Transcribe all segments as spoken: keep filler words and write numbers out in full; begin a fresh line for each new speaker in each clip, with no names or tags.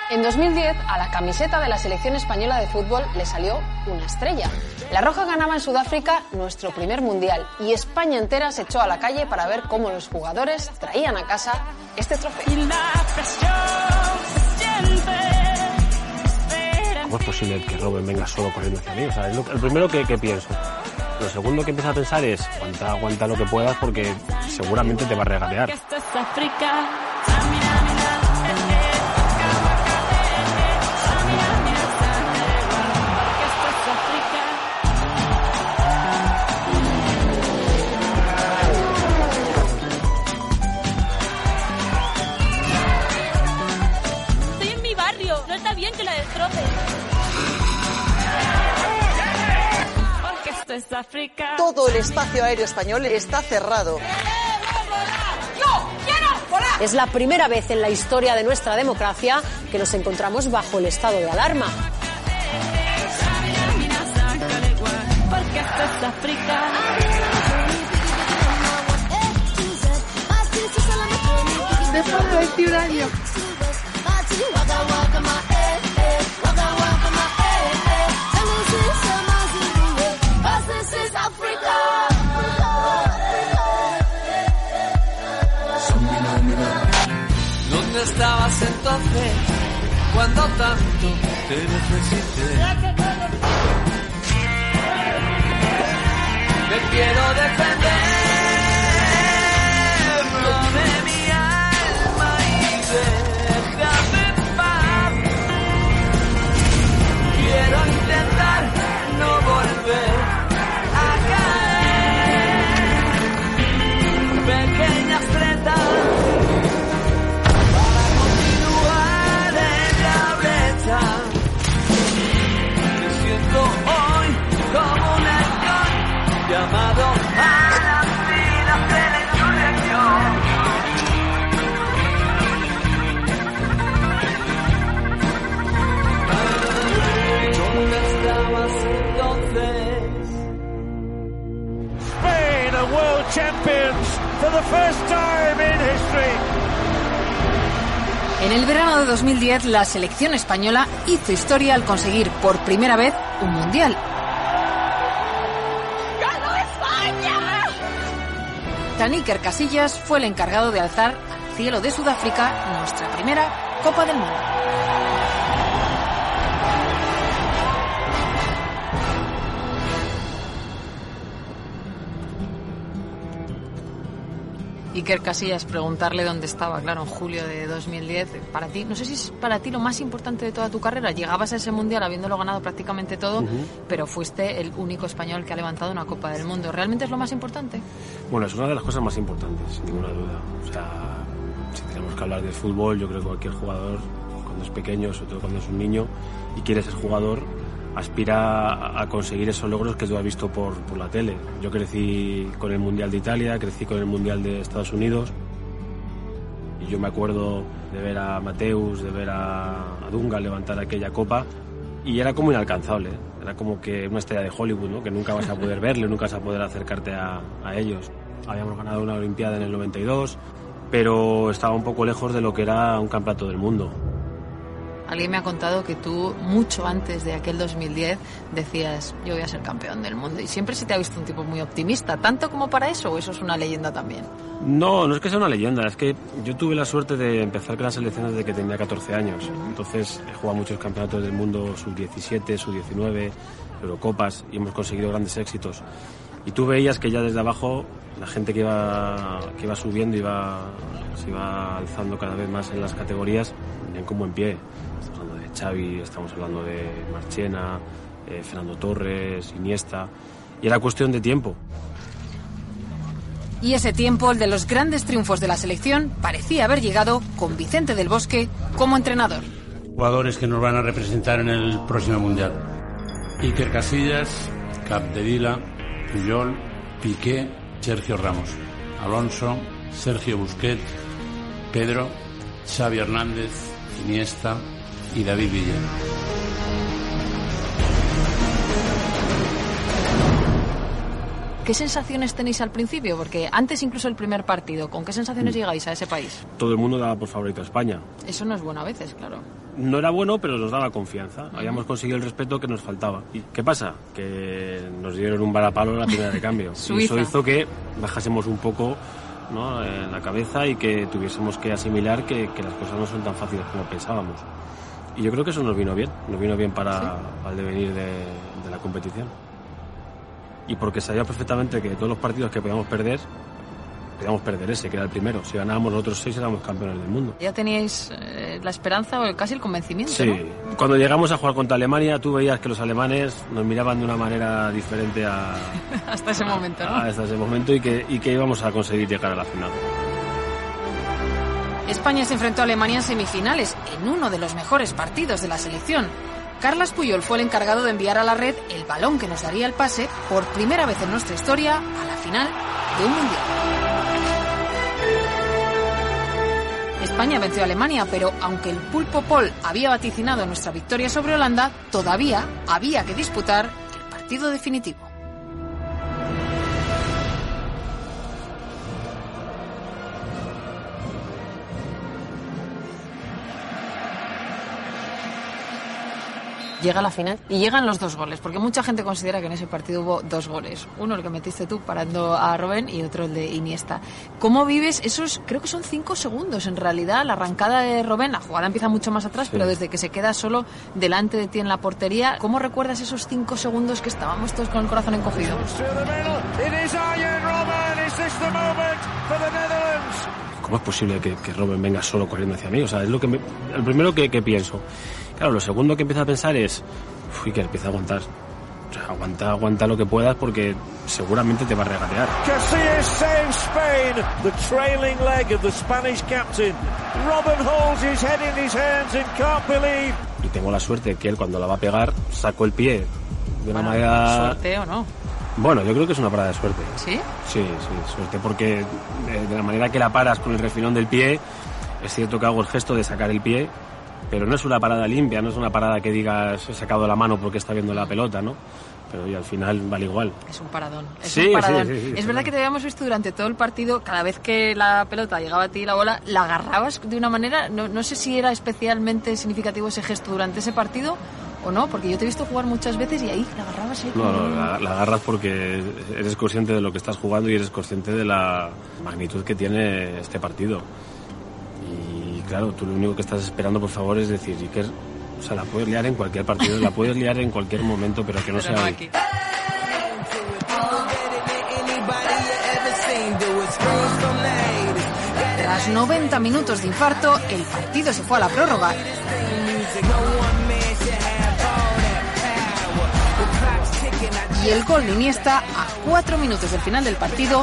En dos mil diez, a la camiseta de la selección española de fútbol le salió una estrella. La Roja ganaba en Sudáfrica nuestro primer mundial y España entera se echó a la calle para ver cómo los jugadores traían a casa este trofeo.
¿Cómo es posible que Robben venga solo corriendo hacia mí? O sea, es lo, el primero que, que pienso. Lo segundo que empiezo a pensar es aguanta, aguanta lo que puedas porque seguramente te va a regatear.
Estoy en mi barrio, no está bien que la destroces. Es África.
Todo el espacio aéreo español está cerrado.
¡Yo quiero volar!
Es la primera vez en la historia de nuestra democracia que nos encontramos bajo el estado de alarma.
Porque esto es África.
Después de veintiún años.
¿Dónde estabas entonces cuando tanto te necesité? Te quiero defender de mi alma y déjame en paz. Quiero intentar no volver a caer. Pequeñas tretas llamado a las vidas de la insurrección. ¿Dónde estabas entonces?
Spain are world champions for the first time in history.
En el verano de dos mil diez, la selección española hizo historia al conseguir por primera vez un mundial. Iker Casillas fue el encargado de alzar al cielo de Sudáfrica nuestra primera Copa del Mundo. Iker Casillas, preguntarle dónde estaba, claro, en julio de dos mil diez, para ti, no sé si es para ti lo más importante de toda tu carrera. Llegabas a ese mundial habiéndolo ganado prácticamente todo, uh-huh. pero fuiste el único español que ha levantado una Copa del Mundo. ¿Realmente es lo más importante?
Bueno, es una de las cosas más importantes, sin ninguna duda. O sea, si tenemos que hablar de fútbol, yo creo que cualquier jugador, cuando es pequeño, sobre todo cuando es un niño y quiere ser jugador, aspira a conseguir esos logros que tú has visto por, por la tele. Yo crecí con el Mundial de Italia, crecí con el Mundial de Estados Unidos y yo me acuerdo de ver a Mateus, de ver a, a Dunga levantar aquella copa y era como inalcanzable, ¿eh? Era como que una estrella de Hollywood, ¿no? Que nunca vas a poder verle, nunca vas a poder acercarte a, a ellos. Habíamos ganado una Olimpiada en el noventa y dos, pero estaba un poco lejos de lo que era un campeonato del mundo.
Alguien me ha contado que tú, mucho antes de aquel dos mil diez, decías, yo voy a ser campeón del mundo. Y siempre se te ha visto un tipo muy optimista, ¿tanto como para eso o eso es una leyenda también?
No, no es que sea una leyenda, es que yo tuve la suerte de empezar con las selecciones desde que tenía catorce años. Entonces he jugado muchos campeonatos del mundo, sub diecisiete, sub diecinueve, Eurocopas, y hemos conseguido grandes éxitos. Y tú veías que ya desde abajo la gente que iba, que iba subiendo iba, se iba alzando cada vez más en las categorías, venían como en pie. Estamos hablando de Xavi, estamos hablando de Marchena, eh, Fernando Torres, Iniesta, y era cuestión de tiempo.
Y ese tiempo, el de los grandes triunfos de la selección, parecía haber llegado con Vicente del Bosque como entrenador.
Jugadores que nos van a representar en el próximo Mundial. Iker Casillas, Capdevila, Puyol, Piqué, Sergio Ramos, Alonso, Sergio Busquets, Pedro, Xavi Hernández, Iniesta y David Villa.
¿Qué sensaciones tenéis al principio? Porque antes incluso el primer partido, ¿con qué sensaciones mm. llegáis a ese país?
Todo el mundo daba por favorito a España.
Eso no es bueno a veces, claro.
No era bueno, pero nos daba confianza. Uh-huh. Habíamos conseguido el respeto que nos faltaba. ¿Y qué pasa? Que nos dieron un varapalo en la primera de cambio. Y eso hizo que bajásemos un poco, ¿no?, en la cabeza y que tuviésemos que asimilar que, que las cosas no son tan fáciles como pensábamos. Y yo creo que eso nos vino bien, nos vino bien para, ¿sí?, para el devenir de, de la competición. Y porque sabía perfectamente que todos los partidos que podíamos perder, podíamos perder ese, que era el primero. Si ganábamos los otros seis, éramos campeones del mundo.
¿Ya teníais eh, la esperanza o casi el convencimiento?
Sí. ¿No? Cuando llegamos a jugar contra Alemania, tú veías que los alemanes nos miraban de una manera diferente a...
hasta ese momento, ¿no?
A, hasta ese momento y que, y que íbamos a conseguir llegar a la final.
España se enfrentó a Alemania en semifinales, en uno de los mejores partidos de la selección. Carles Puyol fue el encargado de enviar a la red el balón que nos daría el pase, por primera vez en nuestra historia, a la final de un mundial. España venció a Alemania, pero aunque el Pulpo Paul había vaticinado nuestra victoria sobre Holanda, todavía había que disputar el partido definitivo. Llega la final y llegan los dos goles, porque mucha gente considera que en ese partido hubo dos goles. Uno el que metiste tú parando a Robben y otro el de Iniesta. ¿Cómo vives esos, creo que son cinco segundos en realidad, la arrancada de Robben? La jugada empieza mucho más atrás, sí, pero desde que se queda solo delante de ti en la portería, ¿cómo recuerdas esos cinco segundos que estábamos todos con el corazón encogido?
¿Cómo es posible que, que Robben venga solo corriendo hacia mí? O sea, es lo que me, el primero que, que pienso. Claro, lo segundo que empiezo a pensar es, uy, que empieza a aguantar. O sea, aguanta, aguanta lo que puedas porque seguramente te va a regatear.
Casillas saves Spain, the trailing leg of the Spanish captain. Robben holds his head in his hands and can't believe.
Y tengo la suerte que él cuando la va a pegar saco el pie de una
bueno,
manera...
¿Suerte o no?
Bueno, yo creo que es una parada de suerte.
¿Sí?
Sí, sí, suerte porque de, de la manera que la paras con el refilón del pie, es cierto que hago el gesto de sacar el pie, pero no es una parada limpia, no es una parada que digas he sacado la mano porque está viendo la pelota, ¿no? Pero y al final vale igual.
Es un paradón. Es
sí,
un paradón.
Sí, sí, sí,
es
sí,
verdad
sí.
que te habíamos visto durante todo el partido, cada vez que la pelota llegaba a ti, la bola, la agarrabas de una manera, no, no sé si era especialmente significativo ese gesto durante ese partido o no, porque yo te he visto jugar muchas veces y ahí la agarrabas ahí.
No, no, la, la agarras porque eres consciente de lo que estás jugando y eres consciente de la magnitud que tiene este partido. Y claro, tú lo único que estás esperando, por favor, es decir, Iker, o sea, la puedes liar en cualquier partido, la puedes liar en cualquier momento, pero que no
pero
sea
no
ahí.
aquí. Tras noventa minutos de infarto, el partido se fue a la prórroga. Y el gol de Iniesta, a cuatro minutos del final del partido,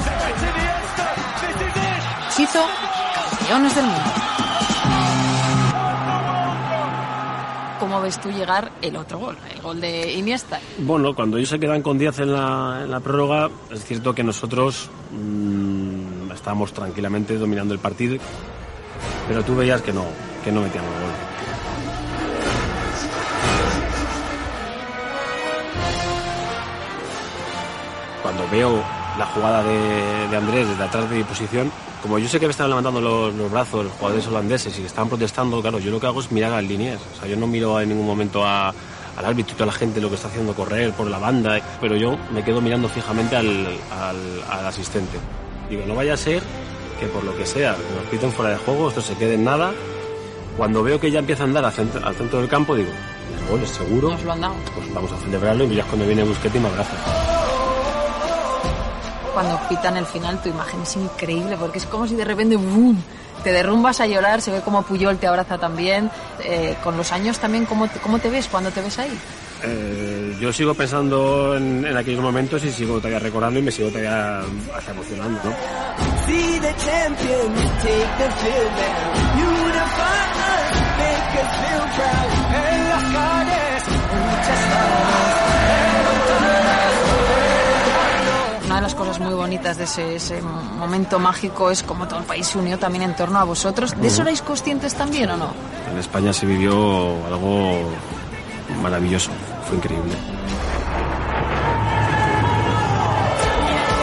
nos hizo campeones del mundo. ¿Cómo ves tú llegar el otro gol, el gol de Iniesta?
Bueno, cuando ellos se quedan con diez en la, en la prórroga, es cierto que nosotros mmm, estábamos tranquilamente dominando el partido, pero tú veías que no, que no metíamos gol. Cuando veo la jugada de, de Andrés desde atrás de mi posición, como yo sé que me estaban levantando los, los brazos los jugadores holandeses y que estaban protestando, claro, yo lo que hago es mirar al linier. O sea, yo no miro en ningún momento a, al árbitro y toda la gente lo que está haciendo correr por la banda, pero yo me quedo mirando fijamente al, al, al asistente. Digo, no vaya a ser que por lo que sea nos piten fuera de juego, esto se quede en nada. Cuando veo que ya empieza a andar al centro, al centro del campo, digo, el gol es seguro,
nos lo han dado.
Pues vamos a celebrarlo y ya es cuando viene Busquets y me abraza.
Cuando pitan el final, tu imagen es increíble porque es como si de repente ¡boom!, te derrumbas a llorar, se ve como Puyol te abraza también. Eh, con los años también, ¿cómo te, cómo te ves cuando te ves ahí?
Eh, yo sigo pensando en, en aquellos momentos y sigo todavía recordando y me sigo todavía hasta emocionando, ¿no?
Una de las cosas muy bonitas de ese, ese momento mágico es como todo el país se unió también en torno a vosotros. ¿De eso erais conscientes también o no?
En España se vivió algo maravilloso, fue increíble.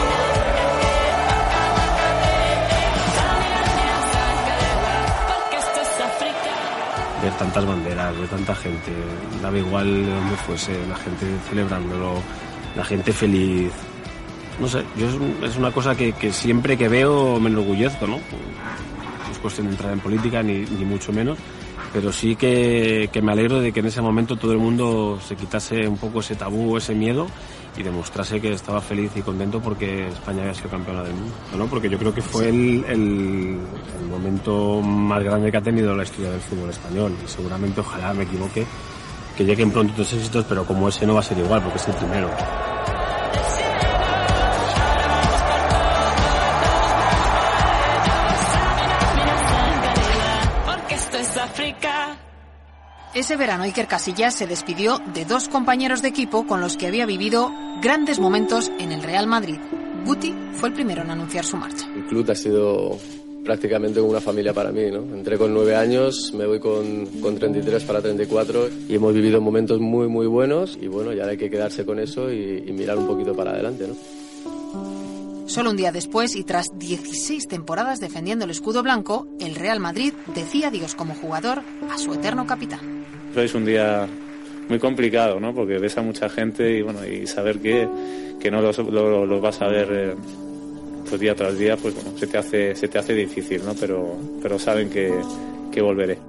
ver tantas banderas, ver tanta gente, daba igual de donde fuese, la gente celebrándolo, la gente feliz. No sé, yo es, es una cosa que, que siempre que veo me enorgullezco, ¿no? No es cuestión de entrar en política, ni, ni mucho menos, pero sí que, que me alegro de que en ese momento todo el mundo se quitase un poco ese tabú, ese miedo, y demostrase que estaba feliz y contento porque España había sido campeona del mundo, ¿no? Porque yo creo que fue el, el, el momento más grande que ha tenido la historia del fútbol español, y seguramente, ojalá me equivoque, que lleguen pronto estos éxitos, pero como ese no va a ser igual, porque es el primero.
Ese verano Iker Casillas se despidió de dos compañeros de equipo con los que había vivido grandes momentos en el Real Madrid. Guti fue el primero en anunciar su marcha.
El club ha sido prácticamente como una familia para mí, ¿no? Entré con nueve años, me voy con, con treinta y tres para treinta y cuatro y hemos vivido momentos muy muy buenos y bueno, ya hay que quedarse con eso y, y mirar un poquito para adelante, ¿no?
Solo un día después y tras dieciséis temporadas defendiendo el escudo blanco, el Real Madrid decía adiós como jugador a su eterno capitán.
Es un día muy complicado, ¿no? Porque ves a mucha gente y bueno, y saber que, que no los lo, lo vas a ver eh, pues día tras día, pues bueno, se te hace se te hace difícil, ¿no? Pero pero saben que, que volveré.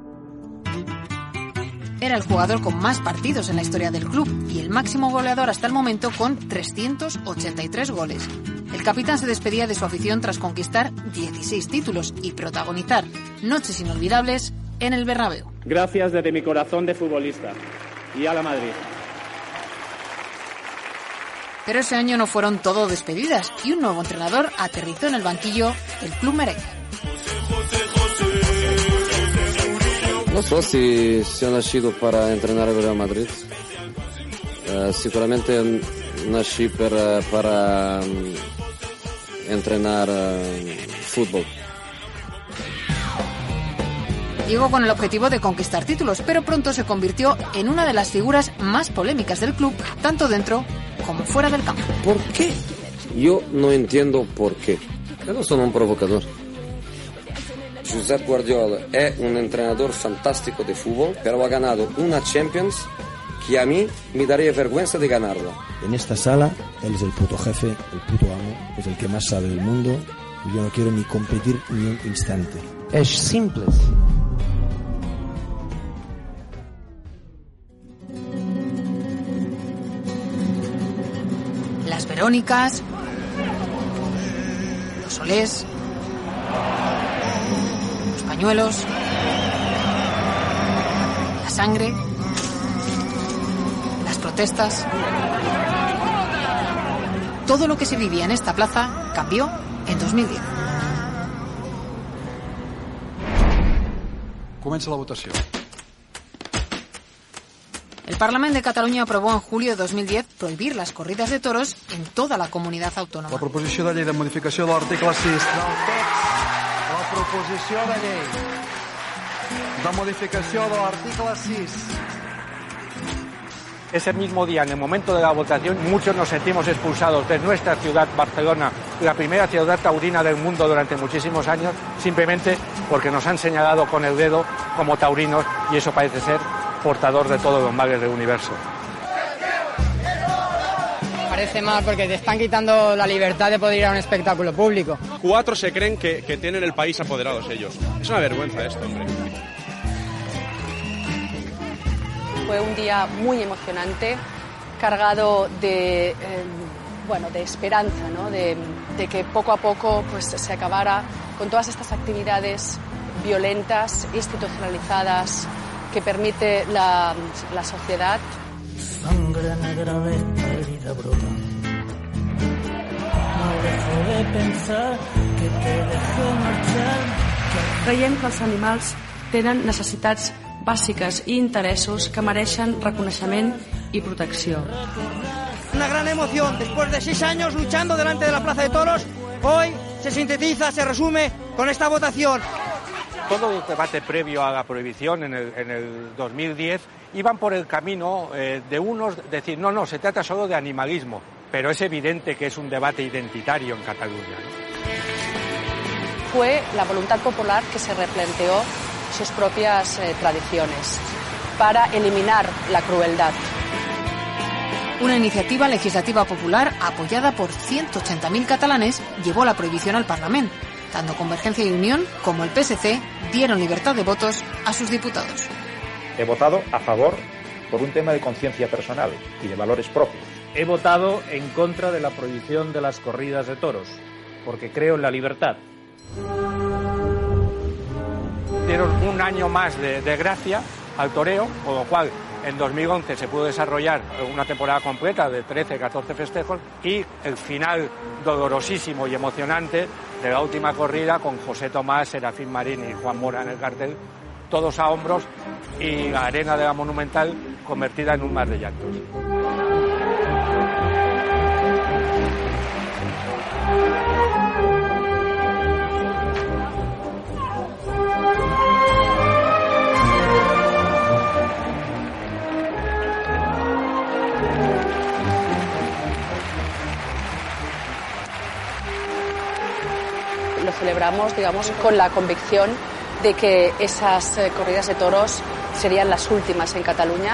Era el jugador con más partidos en la historia del club y el máximo goleador hasta el momento con trescientos ochenta y tres goles. El capitán se despedía de su afición tras conquistar dieciséis títulos y protagonizar noches inolvidables en el Bernabéu.
Gracias desde mi corazón de futbolista y a la Madrid.
Pero ese año no fueron todo despedidas y un nuevo entrenador aterrizó en el banquillo el club merengue.
No sé si, si he nacido para entrenar el Real Madrid. Uh, seguramente nací para, para um, entrenar uh, fútbol.
Llegó con el objetivo de conquistar títulos, pero pronto se convirtió en una de las figuras más polémicas del club, tanto dentro como fuera del campo.
¿Por qué? Yo no entiendo por qué. Yo no soy un provocador. Josep Guardiola es un entrenador fantástico de fútbol, pero ha ganado una Champions que a mí me daría vergüenza de ganarla.
En esta sala, él es el puto jefe, el puto amo, es el que más sabe del mundo y yo no quiero ni competir ni un instante. Es simple.
Las Verónicas, los Olés, los pañuelos, la sangre, las protestas. Todo lo que se vivía en esta plaza cambió en dos mil diez.
Comença la votació.
El Parlamento de Cataluña aprobó en julio de dos mil diez prohibir las corridas de toros en toda la comunidad autónoma.
La proposició de llei de modificació de l'article sis del text. La proposició de llei de modificació de l'article sis.
Ese mismo día, en el momento de la votación, muchos nos sentimos expulsados de nuestra ciudad, Barcelona, la primera ciudad taurina del mundo durante muchísimos años, simplemente porque nos han señalado con el dedo como taurinos y eso parece ser portador de todos los males del universo.
Parece mal porque te están quitando la libertad de poder ir a un espectáculo público.
Cuatro se creen que, que tienen el país apoderados ellos. Es una vergüenza esto, hombre.
Fue un día muy emocionante, cargado de, eh, bueno, de esperanza, ¿no? de, de que poco a poco pues, se acabara con todas estas actividades violentas, institucionalizadas, que permite la, la sociedad.
Sangre negra de esta herida brota. No dejo de pensar que te dejé marchar.
Creiem que els animals tenen necessitats bàsiques i interessos que mereixen reconeixement i protecció.
Una gran emoción, después de seis años luchando delante de la Plaza de Toros, hoy se sintetiza, se resume con esta votación.
Todo el debate previo a la prohibición en el, en el dos mil diez iban por el camino eh, de unos decir, no, no, se trata solo de animalismo, pero es evidente que es un debate identitario en Cataluña, ¿no?
Fue la voluntad popular que se replanteó sus propias eh, tradiciones, para eliminar la crueldad.
Una iniciativa legislativa popular apoyada por ciento ochenta mil catalanes llevó la prohibición al Parlamento. Tanto Convergencia y Unión como el P S C dieron libertad de votos a sus diputados.
He votado a favor por un tema de conciencia personal y de valores propios. He votado en contra de la prohibición de las corridas de toros, porque creo en la libertad.
Dieron un año más de, de gracia al toreo, con lo cual en dos mil once se pudo desarrollar una temporada completa de trece, catorce festejos y el final dolorosísimo y emocionante de la última corrida con José Tomás, Serafín Marín y Juan Mora en el cartel, todos a hombros y la arena de la Monumental convertida en un mar de llantos.
Lo celebramos, digamos, con la convicción de que esas eh, corridas de toros serían las últimas en Cataluña.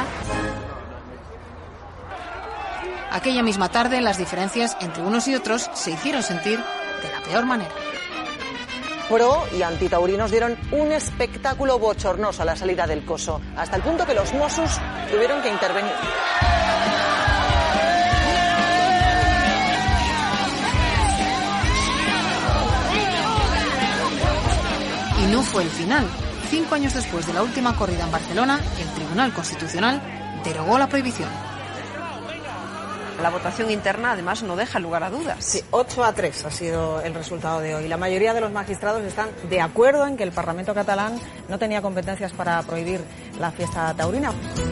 Aquella misma tarde, las diferencias entre unos y otros se hicieron sentir de la peor manera.
Pro y antitaurinos dieron un espectáculo bochornoso a la salida del coso, hasta el punto que los Mossos tuvieron que intervenir.
Y no fue el final. Cinco años después de la última corrida en Barcelona, el Tribunal Constitucional derogó la prohibición.
La votación interna, además, no deja lugar a dudas.
Sí, ocho a tres ha sido el resultado de hoy. La mayoría de los magistrados están de acuerdo en que el Parlamento catalán no tenía competencias para prohibir la fiesta taurina.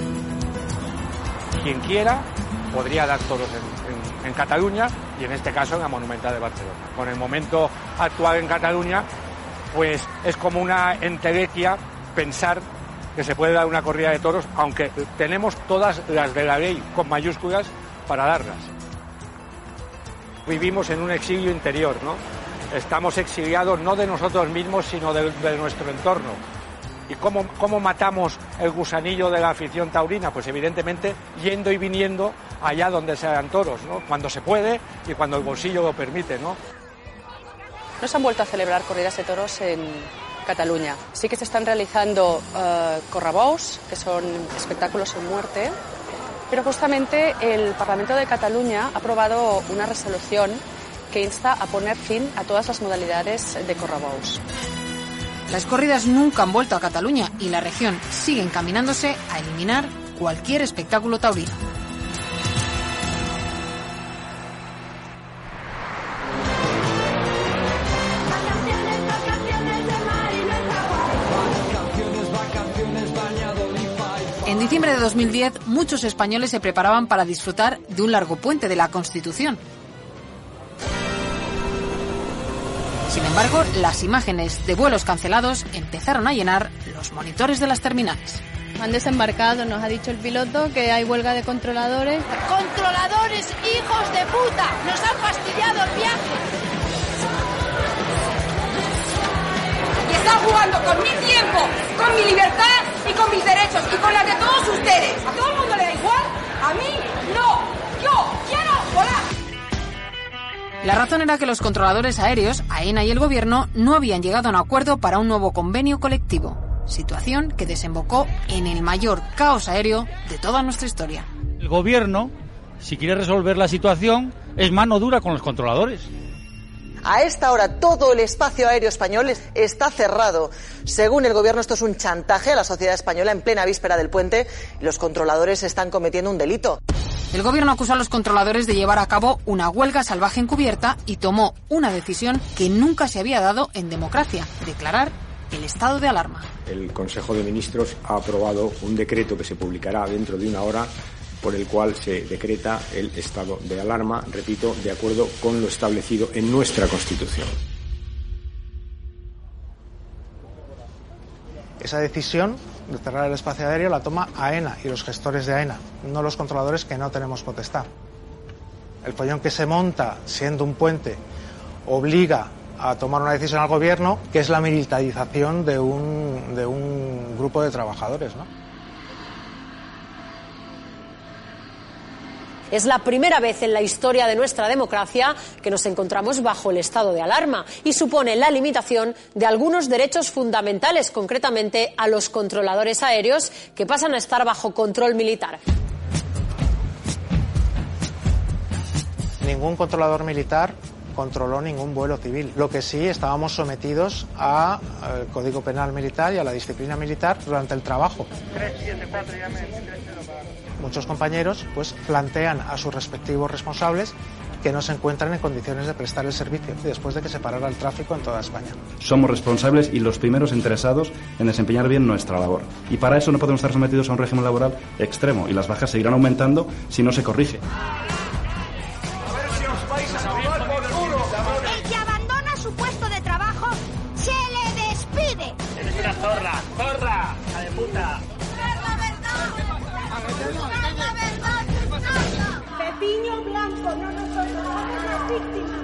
Quien quiera podría dar toros en, en, en Cataluña y en este caso en la Monumental de Barcelona. Con el momento actual en Cataluña, pues es como una entelequia pensar que se puede dar una corrida de toros, aunque tenemos todas las de la ley con mayúsculas para darlas. Vivimos en un exilio interior, ¿no? Estamos exiliados no de nosotros mismos, sino de, de nuestro entorno. ¿Y cómo, cómo matamos el gusanillo de la afición taurina? Pues evidentemente yendo y viniendo allá donde se dan toros, ¿no? Cuando se puede y cuando el bolsillo lo permite, ¿no?
No se han vuelto a celebrar corridas de toros en Cataluña. Sí que se están realizando uh, correbous, que son espectáculos en muerte, pero justamente el Parlamento de Cataluña ha aprobado una resolución que insta a poner fin a todas las modalidades de correbous.
Las corridas nunca han vuelto a Cataluña y la región sigue encaminándose a eliminar cualquier espectáculo taurino. En diciembre de dos mil diez, muchos españoles se preparaban para disfrutar de un largo puente de la Constitución. Sin embargo, las imágenes de vuelos cancelados empezaron a llenar los monitores de las terminales.
Han desembarcado, nos ha dicho el piloto que hay huelga de controladores.
¡Controladores, hijos de puta! ¡Nos han fastidiado el viaje!
Y están jugando con mi tiempo, con mi libertad y con mis derechos y con las de todos ustedes. ¿A todo el mundo le da igual? A mí no. Yo quiero volar.
La razón era que los controladores aéreos, AENA y el gobierno, no habían llegado a un acuerdo para un nuevo convenio colectivo. Situación que desembocó en el mayor caos aéreo de toda nuestra historia.
El gobierno, si quiere resolver la situación, es mano dura con los controladores.
A esta hora todo el espacio aéreo español está cerrado. Según el gobierno, esto es un chantaje a la sociedad española en plena víspera del puente. Los controladores están cometiendo un delito.
El gobierno acusó a los controladores de llevar a cabo una huelga salvaje encubierta y tomó una decisión que nunca se había dado en democracia: declarar el estado de alarma.
El Consejo de Ministros ha aprobado un decreto que se publicará dentro de una hora, por el cual se decreta el estado de alarma, repito, de acuerdo con lo establecido en nuestra Constitución.
Esa decisión de cerrar el espacio aéreo la toma AENA y los gestores de AENA, no los controladores, que no tenemos potestad. El follón que se monta siendo un puente obliga a tomar una decisión al gobierno, que es la militarización de un, de un grupo de trabajadores, ¿no?
Es la primera vez en la historia de nuestra democracia que nos encontramos bajo el estado de alarma y supone la limitación de algunos derechos fundamentales, concretamente a los controladores aéreos, que pasan a estar bajo control militar.
Ningún controlador militar controló ningún vuelo civil. Lo que sí, estábamos sometidos al Código Penal Militar y a la disciplina militar durante el trabajo. Muchos compañeros pues plantean a sus respectivos responsables que no se encuentran en condiciones de prestar el servicio después de que se parara el tráfico en toda España.
Somos responsables y los primeros interesados en desempeñar bien nuestra labor. Y para eso no podemos estar sometidos a un régimen laboral extremo y las bajas seguirán aumentando si no se corrige.
El que abandona su puesto de trabajo se le despide.
Eres una zorra, zorra, hija de puta.
Pepiño Blanco, no nosotros, las víctimas.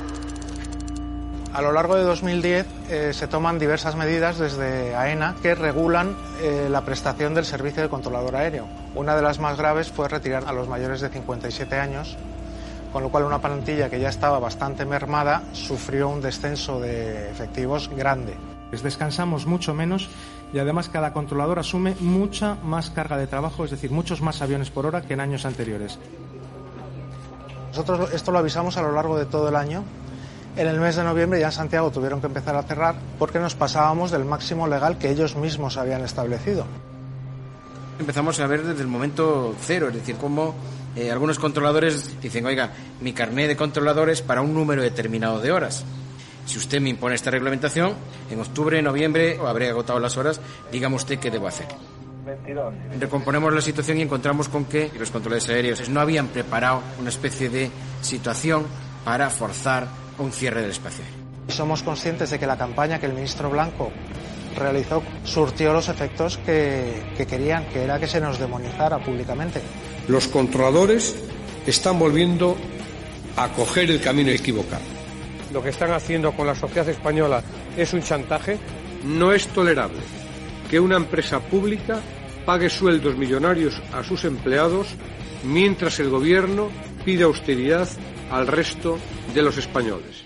A lo largo de dos mil diez eh, se toman diversas medidas desde AENA que regulan eh, la prestación del servicio de controlador aéreo. Una de las más graves fue retirar a los mayores de cincuenta y siete años, con lo cual una plantilla que ya estaba bastante mermada sufrió un descenso de efectivos grande. Descansamos mucho menos y además cada controlador asume mucha más carga de trabajo, es decir, muchos más aviones por hora que en años anteriores. Nosotros esto lo avisamos a lo largo de todo el año. En el mes de noviembre ya en Santiago tuvieron que empezar a cerrar porque nos pasábamos del máximo legal que ellos mismos habían establecido.
Empezamos a ver desde el momento cero, es decir, cómo eh, algunos controladores dicen, oiga, mi carné de controladores para un número determinado de horas. Si usted me impone esta reglamentación, en octubre, noviembre, habré agotado las horas, dígame usted qué debo hacer.
veintidós.
Recomponemos la situación y encontramos con que los controladores aéreos no habían preparado una especie de situación para forzar un cierre del espacio aéreo.
Somos conscientes de que la campaña que el ministro Blanco realizó surtió los efectos que, que querían, que era que se nos demonizara públicamente.
Los controladores están volviendo a coger el camino equivocado.
Lo que están haciendo con la sociedad española es un chantaje.
No es tolerable que una empresa pública pague sueldos millonarios a sus empleados mientras el gobierno pide austeridad al resto de los españoles.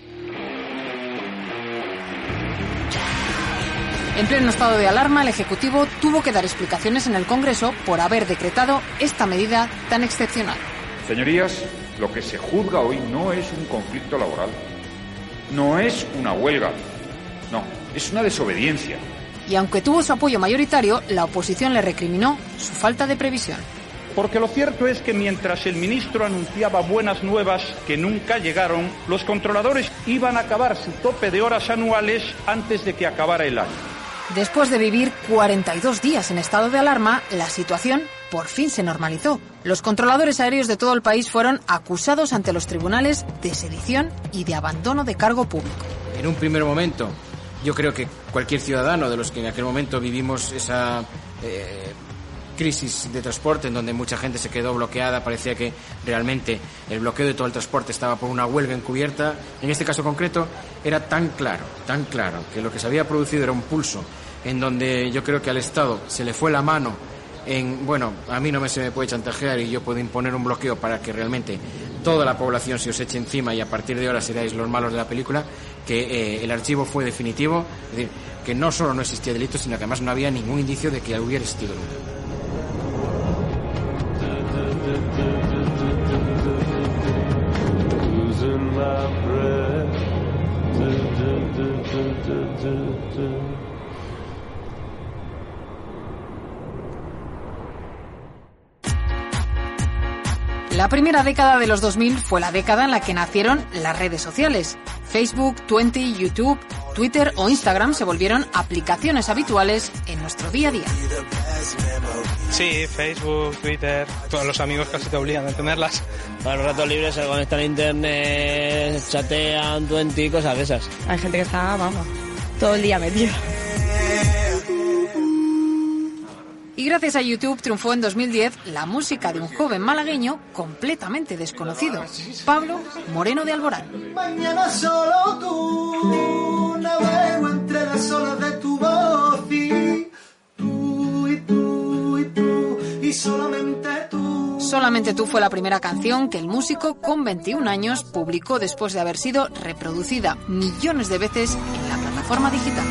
En pleno estado de alarma, el Ejecutivo tuvo que dar explicaciones en el Congreso por haber decretado esta medida tan excepcional.
Señorías, lo que se juzga hoy no es un conflicto laboral, no es una huelga, no, es una desobediencia.
Y aunque tuvo su apoyo mayoritario, la oposición le recriminó su falta de previsión.
Porque lo cierto es que mientras el ministro anunciaba buenas nuevas que nunca llegaron, los controladores iban a acabar su tope de horas anuales antes de que acabara el año.
Después de vivir cuarenta y dos días en estado de alarma, la situación por fin se normalizó. Los controladores aéreos de todo el país fueron acusados ante los tribunales de sedición y de abandono de cargo público.
En un primer momento, yo creo que cualquier ciudadano de los que en aquel momento vivimos esa eh, crisis de transporte en donde mucha gente se quedó bloqueada, parecía que realmente el bloqueo de todo el transporte estaba por una huelga encubierta. En este caso concreto era tan claro, tan claro que lo que se había producido era un pulso en donde yo creo que al Estado se le fue la mano en, bueno, a mí no me se me puede chantajear y yo puedo imponer un bloqueo para que realmente toda la población se os eche encima y a partir de ahora seráis los malos de la película, que eh, el archivo fue definitivo, es decir, que no solo no existía delito, sino que además no había ningún indicio de que hubiera existido nunca.
La primera década de los dos mil fue la década en la que nacieron las redes sociales. Facebook, Twenty, YouTube, Twitter o Instagram se volvieron aplicaciones habituales en nuestro día a día.
Sí, Facebook, Twitter, todos los amigos casi te obligan a tenerlas.
Para los ratos libres se conectan a internet, chatean, Twenty, cosas de esas.
Hay gente que está, vamos, todo el día metido.
Y gracias a YouTube triunfó en dos mil diez la música de un joven malagueño completamente desconocido, Pablo Moreno de Alborán.
Mañana solo tú, navego entre las olas de tu voz y tú, y tú, y tú, y solamente tú.
Solamente tú fue la primera canción que el músico con veintiún años publicó después de haber sido reproducida millones de veces en la plataforma digital.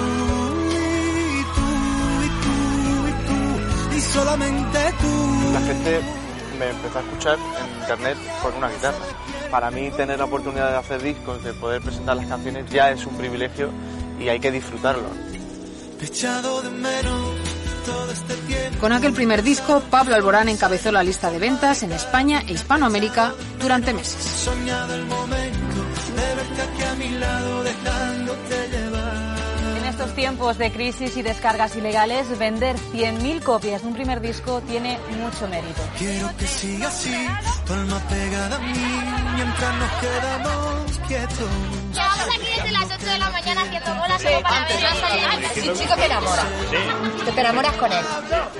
Y solamente tú.
La gente me empezó a escuchar en internet por una guitarra. Para mí tener la oportunidad de hacer discos, de poder presentar las canciones, ya es un privilegio y hay que disfrutarlo.
Te he echado de menos todo este tiempo.
Con aquel primer disco, Pablo Alborán encabezó la lista de ventas en España e Hispanoamérica durante meses.
Soñado el momento de verte aquí a mi lado, dejándote llevar.
En estos tiempos de crisis y descargas ilegales, vender cien mil copias de un primer disco tiene mucho mérito.
Quiero que siga así, tu alma pegada a mí, mientras nos quedamos quietos.
Llevamos aquí desde las ocho de la mañana haciendo bolas solo para ver la salida. Si un chico te enamora,
Sí.
te enamoras con él.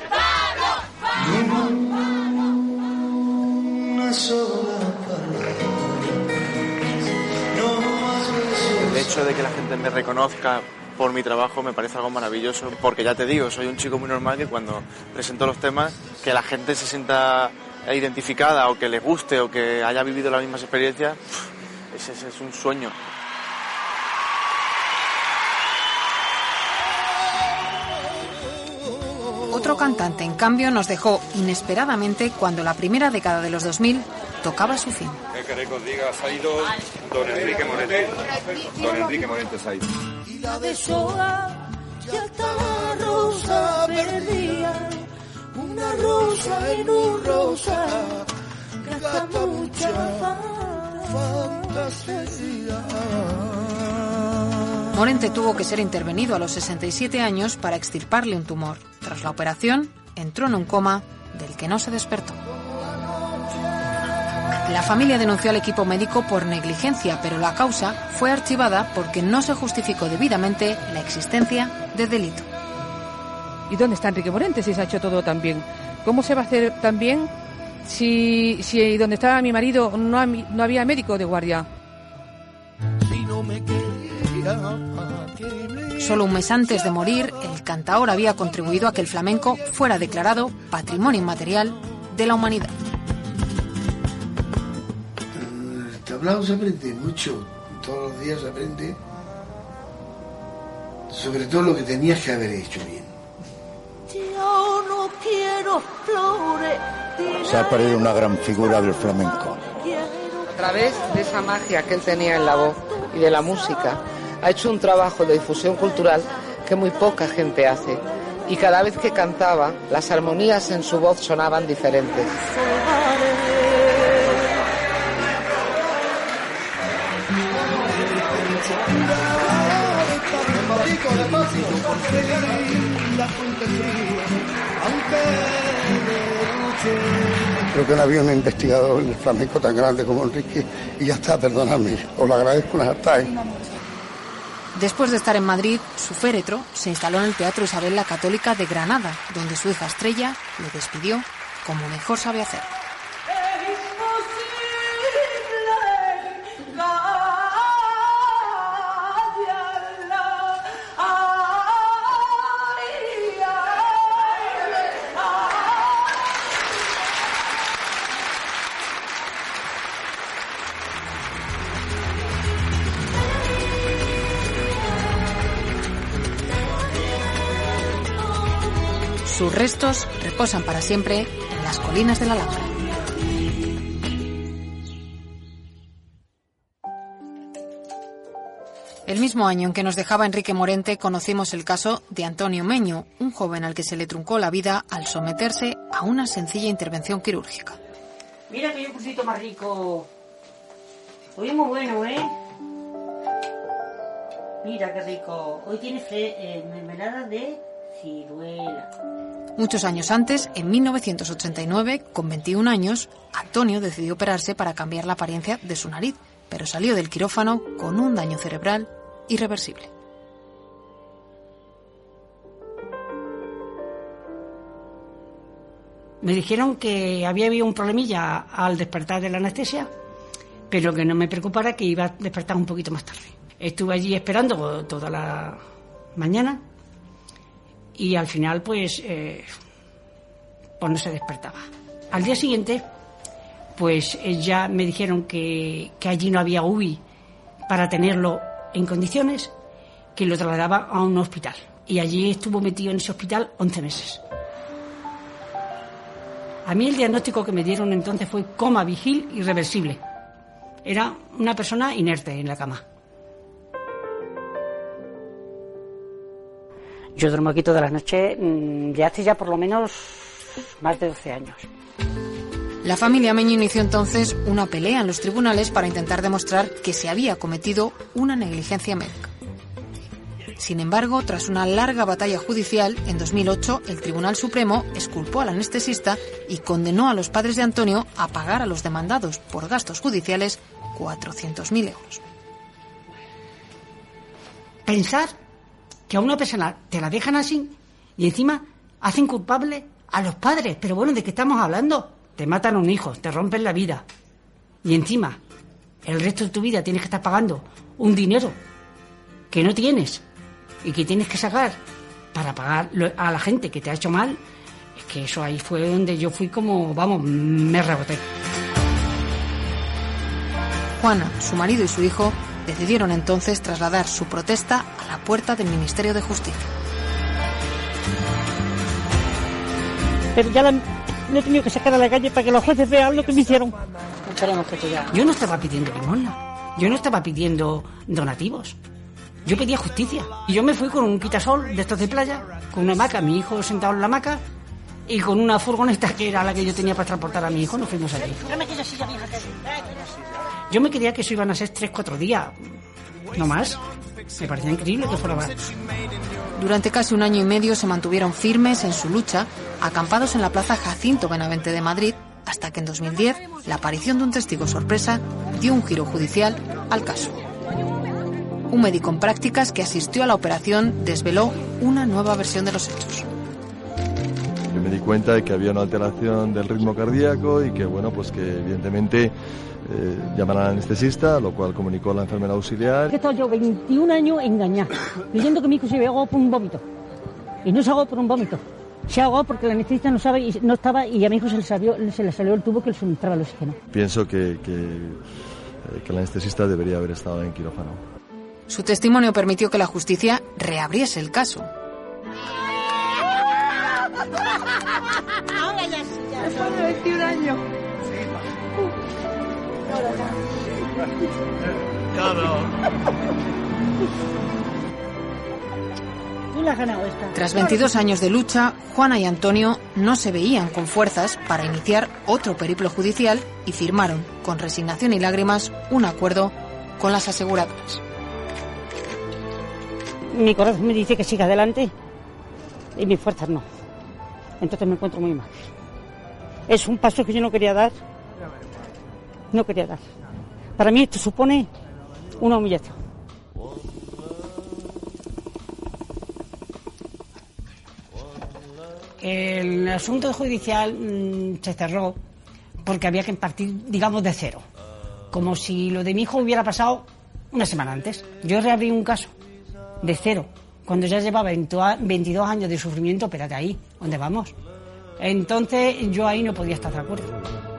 Una sola palabra.
El hecho de que la gente me reconozca por mi trabajo me parece algo maravilloso, porque ya te digo, soy un chico muy normal que cuando presento los temas, que la gente se sienta identificada o que le guste o que haya vivido las mismas experiencias, ese, ese es un sueño.
Otro cantante, en cambio, nos dejó inesperadamente cuando la primera década de los dos mil tocaba su fin.
¿Qué queréis que os diga? Se ha ido don Enrique Morente. Don Enrique Morente se ha ido.
Y la deshoja, ya está la rosa perdida. Una rosa en un rosa, gasta mucha fantasía.
Morente tuvo que ser intervenido a los sesenta y siete años para extirparle un tumor. Tras la operación, entró en un coma del que no se despertó. La familia denunció al equipo médico por negligencia, pero la causa fue archivada porque no se justificó debidamente la existencia de delito.
¿Y dónde está Enrique Morente si se ha hecho todo tan bien? ¿Cómo se va a hacer tan bien si, si donde estaba mi marido no, no había médico de guardia?
Si no me quería,
Solo un mes antes de morir, el cantaor había contribuido a que el flamenco fuera declarado Patrimonio Inmaterial de la Humanidad.
El tablao se aprende mucho, todos los días se aprende, sobre todo lo que tenías que haber hecho bien. Yo no quiero flores.
Se ha perdido una gran figura del flamenco.
A través de esa magia que él tenía en la voz y de la música, ha hecho un trabajo de difusión cultural que muy poca gente hace. Y cada vez que cantaba, las armonías en su voz sonaban diferentes.
Creo que no había un investigador en el flamenco tan grande como Enrique, y ya está, perdonadme, os lo agradezco una harta.
Después de estar en Madrid, su féretro se instaló en el Teatro Isabel la Católica de Granada, donde su hija Estrella le despidió como mejor sabe hacer. Sus restos reposan para siempre en las colinas de la Alhambra. El mismo año en que nos dejaba Enrique Morente, conocimos el caso de Antonio Meño, un joven al que se le truncó la vida al someterse a una sencilla intervención quirúrgica.
Mira que yo cusito más rico. Hoy es muy bueno, ¿eh? Mira qué rico. Hoy tiene fre- eh, mermelada de ciruela.
Muchos años antes, en mil novecientos ochenta y nueve, con veintiún años, Antonio decidió operarse para cambiar la apariencia de su nariz, pero salió del quirófano con un daño cerebral irreversible.
Me dijeron que había habido un problemilla al despertar de la anestesia, pero que no me preocupara, que iba a despertar un poquito más tarde. Estuve allí esperando toda la mañana y al final pues, eh, pues no se despertaba. Al día siguiente pues ya me dijeron que, que allí no había U B I para tenerlo en condiciones, que lo trasladaba a un hospital. Y allí estuvo metido en ese hospital once meses. A mí el diagnóstico que me dieron entonces fue coma vigil irreversible. Era una persona inerte en la cama.
Yo duermo aquí todas las noches de hace ya por lo menos más de doce años.
La familia Meño inició entonces una pelea en los tribunales para intentar demostrar que se había cometido una negligencia médica. Sin embargo, tras una larga batalla judicial, en dos mil ocho el Tribunal Supremo exculpó al anestesista y condenó a los padres de Antonio a pagar a los demandados por gastos judiciales cuatrocientos mil euros.
Pensar que a una persona te la dejan así y encima hacen culpable a los padres. Pero bueno, ¿de qué estamos hablando? Te matan a un hijo, te rompen la vida y encima el resto de tu vida tienes que estar pagando un dinero que no tienes y que tienes que sacar para pagar a la gente que te ha hecho mal. Es que eso ahí fue donde yo fui como, vamos, me reboté.
Juana, su marido y su hijo decidieron entonces trasladar su protesta a la puerta del Ministerio de Justicia.
Pero ya la, lo he tenido que sacar a la calle para que los jueces vean lo que me hicieron.
Yo no estaba pidiendo limosna, yo no estaba pidiendo donativos. Yo pedía justicia. Y yo me fui con un quitasol de estos de playa, con una hamaca, mi hijo sentado en la hamaca, y con una furgoneta que era la que yo tenía para transportar a mi hijo, nos fuimos allí. Yo me creía que eso iban a ser tres, cuatro días, no más. Me parecía increíble que fuera más.
Durante casi un año y medio se mantuvieron firmes en su lucha, acampados en la Plaza Jacinto Benavente de Madrid, hasta que en dos mil diez la aparición de un testigo sorpresa dio un giro judicial al caso. Un médico en prácticas que asistió a la operación desveló una nueva versión de los hechos.
Yo me di cuenta de que había una alteración del ritmo cardíaco y que, bueno, pues que evidentemente eh, llaman al anestesista, lo cual comunicó a la enfermera auxiliar.
He estado yo veintiún años engañada, pidiendo que mi hijo se había ahogado por un vómito. Y no se ahogó por un vómito. Se ahogó porque el anestesista no, sabe y no estaba y a mi hijo se le salió, se le salió el tubo que le suministraba el oxígeno.
Pienso que, que, que el anestesista debería haber estado en quirófano.
Su testimonio permitió que la justicia reabriese el caso.
Ahora ya sí, ya. Después de veintiún años. Tú la has ganado esta.
Tras veintidós años de lucha, Juana y Antonio no se veían con fuerzas para iniciar otro periplo judicial y firmaron, con resignación y lágrimas, un acuerdo con las aseguradoras.
Mi corazón me dice que siga adelante y mis fuerzas no. Entonces me encuentro muy mal. Es un paso que yo no quería dar. No quería dar. Para mí esto supone una humillación.
El asunto judicial mmm, se cerró porque había que partir, digamos, de cero. Como si lo de mi hijo hubiera pasado una semana antes. Yo reabrí un caso de cero, cuando ya llevaba veintidós años de sufrimiento. Espérate, ahí, ¿dónde vamos? Entonces yo ahí no podía estar de acuerdo.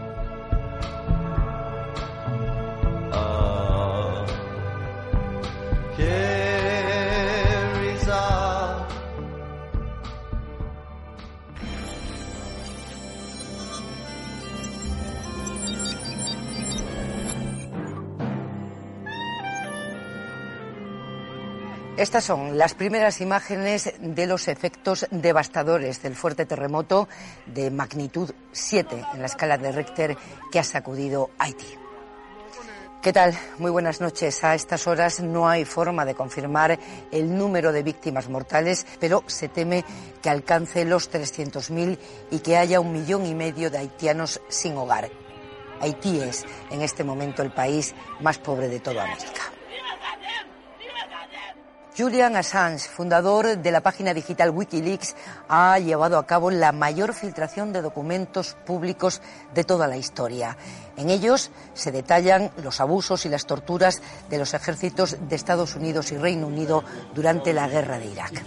Estas son las primeras imágenes de los efectos devastadores del fuerte terremoto de magnitud siete en la escala de Richter que ha sacudido Haití. ¿Qué tal? Muy buenas noches. A estas horas no hay forma de confirmar el número de víctimas mortales, pero se teme que alcance los trescientos mil y que haya un millón y medio de haitianos sin hogar. Haití es, en este momento, el país más pobre de toda América. Julian Assange, fundador de la página digital Wikileaks, ha llevado a cabo la mayor filtración de documentos públicos de toda la historia. En ellos se detallan los abusos y las torturas de los ejércitos de Estados Unidos y Reino Unido durante la guerra de Irak.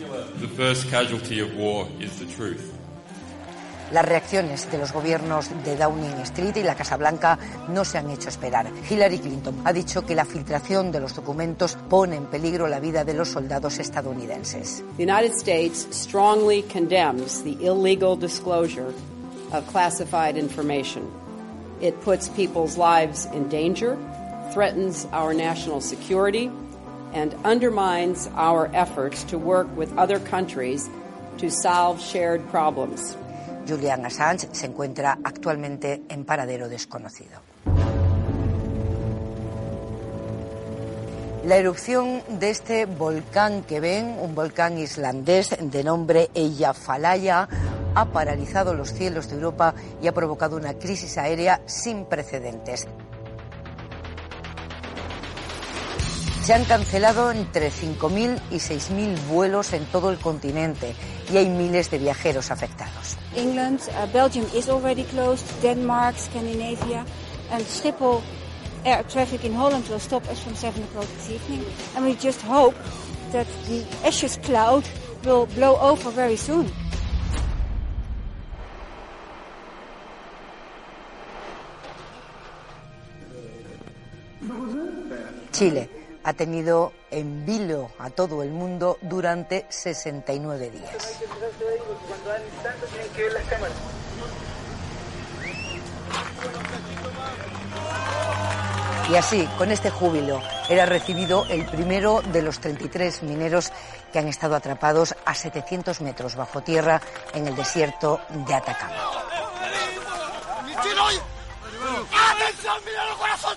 Las reacciones de los gobiernos de Downing Street y la Casa Blanca no se han hecho esperar. Hillary Clinton ha dicho que la filtración de los documentos pone en peligro la vida de los soldados estadounidenses.
The United States strongly condemns the illegal disclosure of classified information. It puts people's lives in danger, threatens our national security, and undermines our efforts to work with other countries to solve shared problems.
Julian Assange se encuentra actualmente en paradero desconocido. La erupción de este volcán que ven, un volcán islandés de nombre Eyjafjallajökull, ha paralizado los cielos de Europa y ha provocado una crisis aérea sin precedentes. Se han cancelado entre cinco mil y seis mil vuelos en todo el continente y hay miles de viajeros afectados.
England, uh, Belgium is already closed, Denmark, Scandinavia, and Schiphol air traffic in Holland will stop as from seven o'clock this evening. And we just hope that the ashes cloud will blow over very soon.
Chile ha tenido en vilo a todo el mundo durante sesenta y nueve días. Y así, con este júbilo, era recibido el primero de los treinta y tres mineros que han estado atrapados a setecientos metros bajo tierra en el desierto de Atacama.
¡Atención, minero corazón!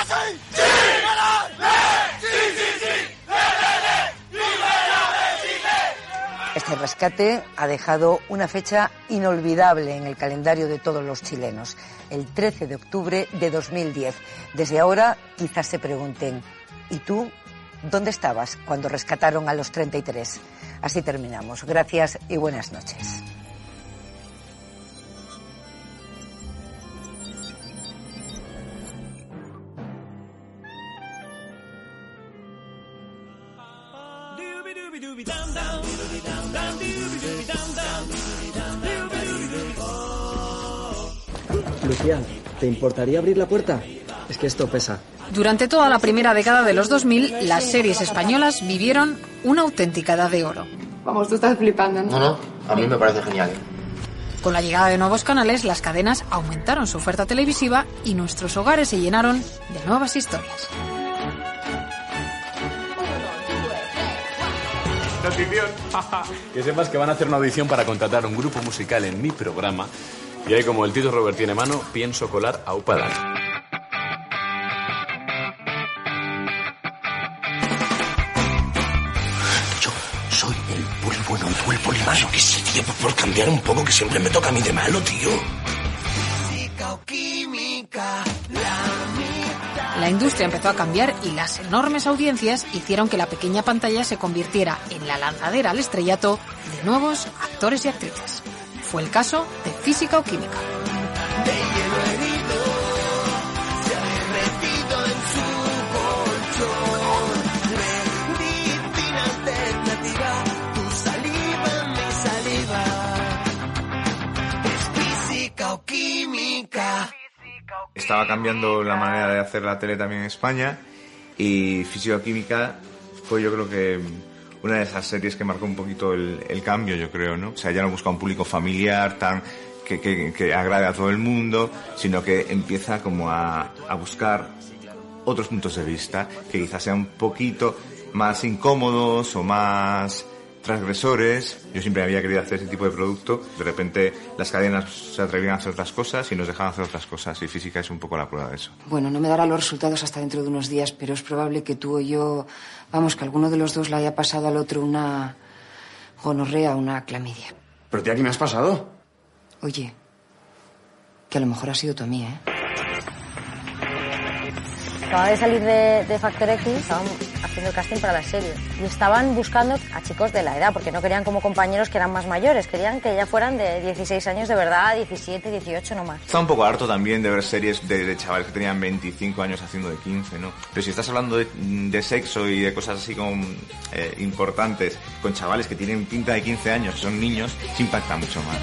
Este rescate ha dejado una fecha inolvidable en el calendario de todos los chilenos, el trece de octubre de dos mil diez. Desde ahora quizás se pregunten, ¿y tú dónde estabas cuando rescataron a los treinta y tres? Así terminamos. Gracias y buenas noches.
Lucía, ¿te importaría abrir la puerta? Es que esto pesa.
Durante toda la primera década de los dos mil, las series españolas vivieron una auténtica edad de oro.
Vamos, tú estás flipando, ¿no?
No, no, a mí me parece genial.
Con la llegada de nuevos canales, las cadenas aumentaron su oferta televisiva y nuestros hogares se llenaron de nuevas historias.
Que sepas que van a hacer una audición para contratar un grupo musical en mi programa y ahí, como el Tito Robert tiene mano, pienso colar a Upadán.
Yo soy el poli bueno y tú el poli malo. Que sí, tío, por cambiar un poco, que siempre me toca a mí de malo, tío. Física o química, la
La industria empezó a cambiar y las enormes audiencias hicieron que la pequeña pantalla se convirtiera en la lanzadera al estrellato de nuevos actores y actrices. Fue el caso de Física o Química.
Estaba cambiando la manera de hacer la tele también en España y Físico-Química fue, yo creo que una de esas series que marcó un poquito el, el cambio, yo creo, ¿no? O sea, ya no busca un público familiar tan que, que, que agrade a todo el mundo, sino que empieza como a, a buscar otros puntos de vista que quizás sean un poquito más incómodos o más transgresores. Yo siempre había querido hacer ese tipo de producto. De repente las cadenas se atrevían a hacer otras cosas y nos dejaban hacer otras cosas, y Física es un poco la prueba de eso.
Bueno, no me dará los resultados hasta dentro de unos días, pero es probable que tú o yo, vamos, que alguno de los dos le haya pasado al otro una gonorrea o una clamidia.
¿Pero tía, qué me has pasado?
Oye, que a lo mejor ha sido tú a mí, ¿eh?
Acaba de salir de, de Factor X, estábamos
haciendo el casting para la serie. Y estaban buscando a chicos de la edad, porque no querían como compañeros que eran más mayores, querían que ya fueran de dieciséis años de verdad, diecisiete, dieciocho no más.
Está un poco harto también de ver series de, de chavales que tenían veinticinco años haciendo de quince, ¿no? Pero si estás hablando de, de sexo y de cosas así como eh, importantes con chavales que tienen pinta de quince años, que son niños, se impacta mucho más.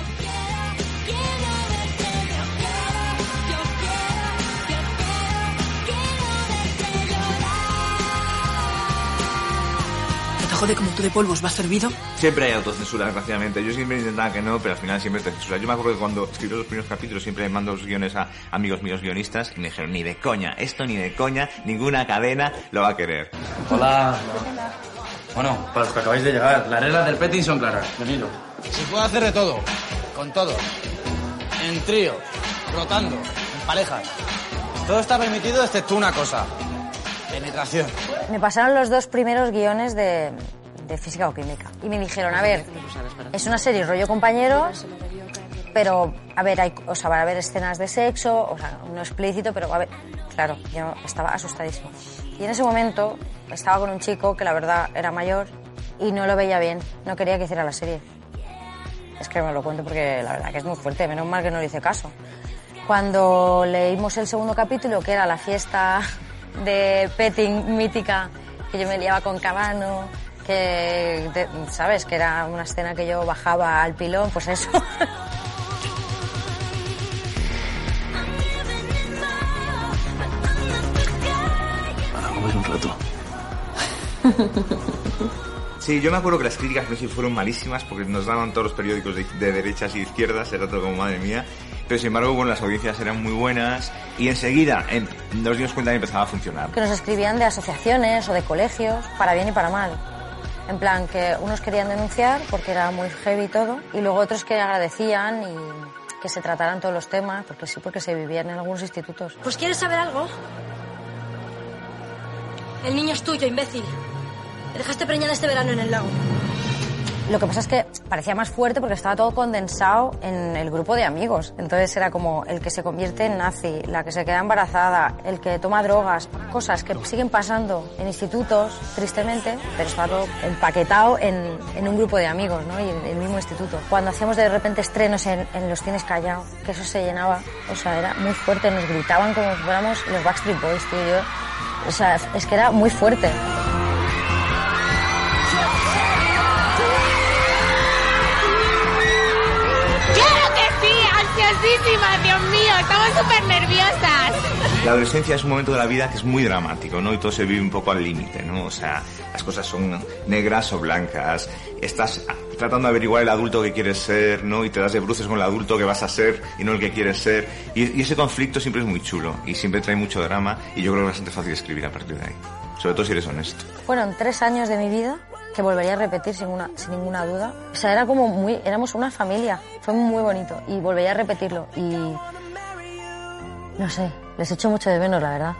Jode, como tú de polvos vas servido.
Siempre hay autocensura, desgraciadamente. Yo siempre intentaba que no, pero al final siempre te censura. Yo me acuerdo que cuando escribí los primeros capítulos siempre mando los guiones a amigos míos guionistas y me dijeron, ni de coña, esto ni de coña, ninguna cadena lo va a querer.
Hola. Bueno, para los que acabáis de llegar, las reglas del petting son claras. Venido.
Se puede hacer de todo, con todo. En tríos, rotando, en parejas. Todo está permitido excepto una cosa. Penetración.
Me pasaron los dos primeros guiones de, de física o química. Y me dijeron, a ver, es una serie rollo compañeros, pero, a ver, hay, o sea, va a haber escenas de sexo, o sea, no explícito, pero, a ver, claro, yo estaba asustadísima. Y en ese momento estaba con un chico que la verdad era mayor y no lo veía bien, no quería que hiciera la serie. Es que me lo cuento porque la verdad que es muy fuerte, menos mal que no le hice caso. Cuando leímos el segundo capítulo, que era la fiesta de petting mítica, que yo me liaba con Cabano, que, de, ¿sabes? Que era una escena que yo bajaba al pilón, pues eso.
Para mover un rato.
Sí, yo me acuerdo que las críticas no sé si fueron malísimas porque nos daban todos los periódicos de, de derechas y izquierdas, era todo como madre mía. Pero sin embargo, bueno, las audiencias eran muy buenas y enseguida en, nos dimos cuenta que empezaba a funcionar.
Que nos escribían de asociaciones o de colegios, para bien y para mal. En plan, que unos querían denunciar porque era muy heavy todo y luego otros que agradecían y que se trataran todos los temas, porque sí, porque se vivían en algunos institutos.
Pues ¿quieres saber algo? El niño es tuyo, imbécil. Me dejaste preñada este verano en el lago.
Lo que pasa es que parecía más fuerte porque estaba todo condensado en el grupo de amigos. Entonces era como el que se convierte en nazi, la que se queda embarazada, el que toma drogas, cosas que siguen pasando en institutos, tristemente, pero está todo empaquetado en, en un grupo de amigos, ¿no? Y en el mismo instituto. Cuando hacíamos de repente estrenos en, en los cines Callao, que eso se llenaba, o sea, era muy fuerte, nos gritaban como si fuéramos los Backstreet Boys, tío. Yo, o sea, es que era muy fuerte.
Dios mío, estamos súper nerviosas.
La adolescencia es un momento de la vida que es muy dramático, ¿no? Y todo se vive un poco al límite, ¿no? O sea, las cosas son negras o blancas. Estás tratando de averiguar el adulto que quieres ser, ¿no? Y te das de bruces con el adulto que vas a ser y no el que quieres ser. Y, y ese conflicto siempre es muy chulo y siempre trae mucho drama y yo creo que es bastante fácil escribir a partir de ahí. Sobre todo si eres honesto.
Fueron tres años de mi vida que volvería a repetir sin, una, sin ninguna duda. O sea, era como muy... Éramos una familia. Fue muy bonito. Y volvería a repetirlo. Y... No sé, les echo mucho de menos, la verdad.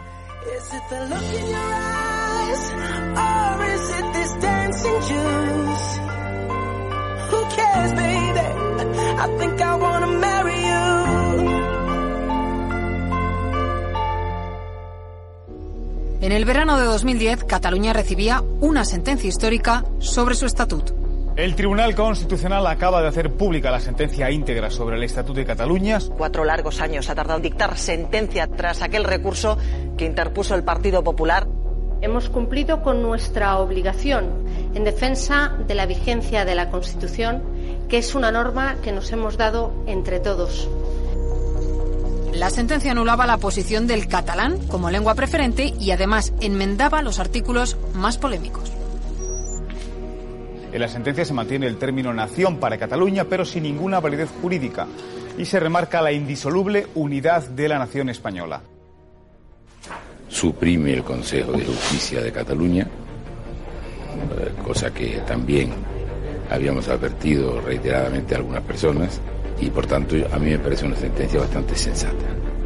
En el verano de dos mil diez, Cataluña recibía una sentencia histórica sobre su estatuto.
El Tribunal Constitucional acaba de hacer pública la sentencia íntegra sobre el Estatuto de Cataluña.
Cuatro largos años ha tardado en dictar sentencia tras aquel recurso que interpuso el Partido Popular.
Hemos cumplido con nuestra obligación en defensa de la vigencia de la Constitución, que es una norma que nos hemos dado entre todos.
La sentencia anulaba la posición del catalán como lengua preferente y además enmendaba los artículos más polémicos.
En la sentencia se mantiene el término nación para Cataluña, pero sin ninguna validez jurídica, y se remarca la indisoluble unidad de la nación española.
Suprime el Consejo de Justicia de Cataluña, cosa que también habíamos advertido reiteradamente a algunas personas, y por tanto a mí me parece una sentencia bastante sensata.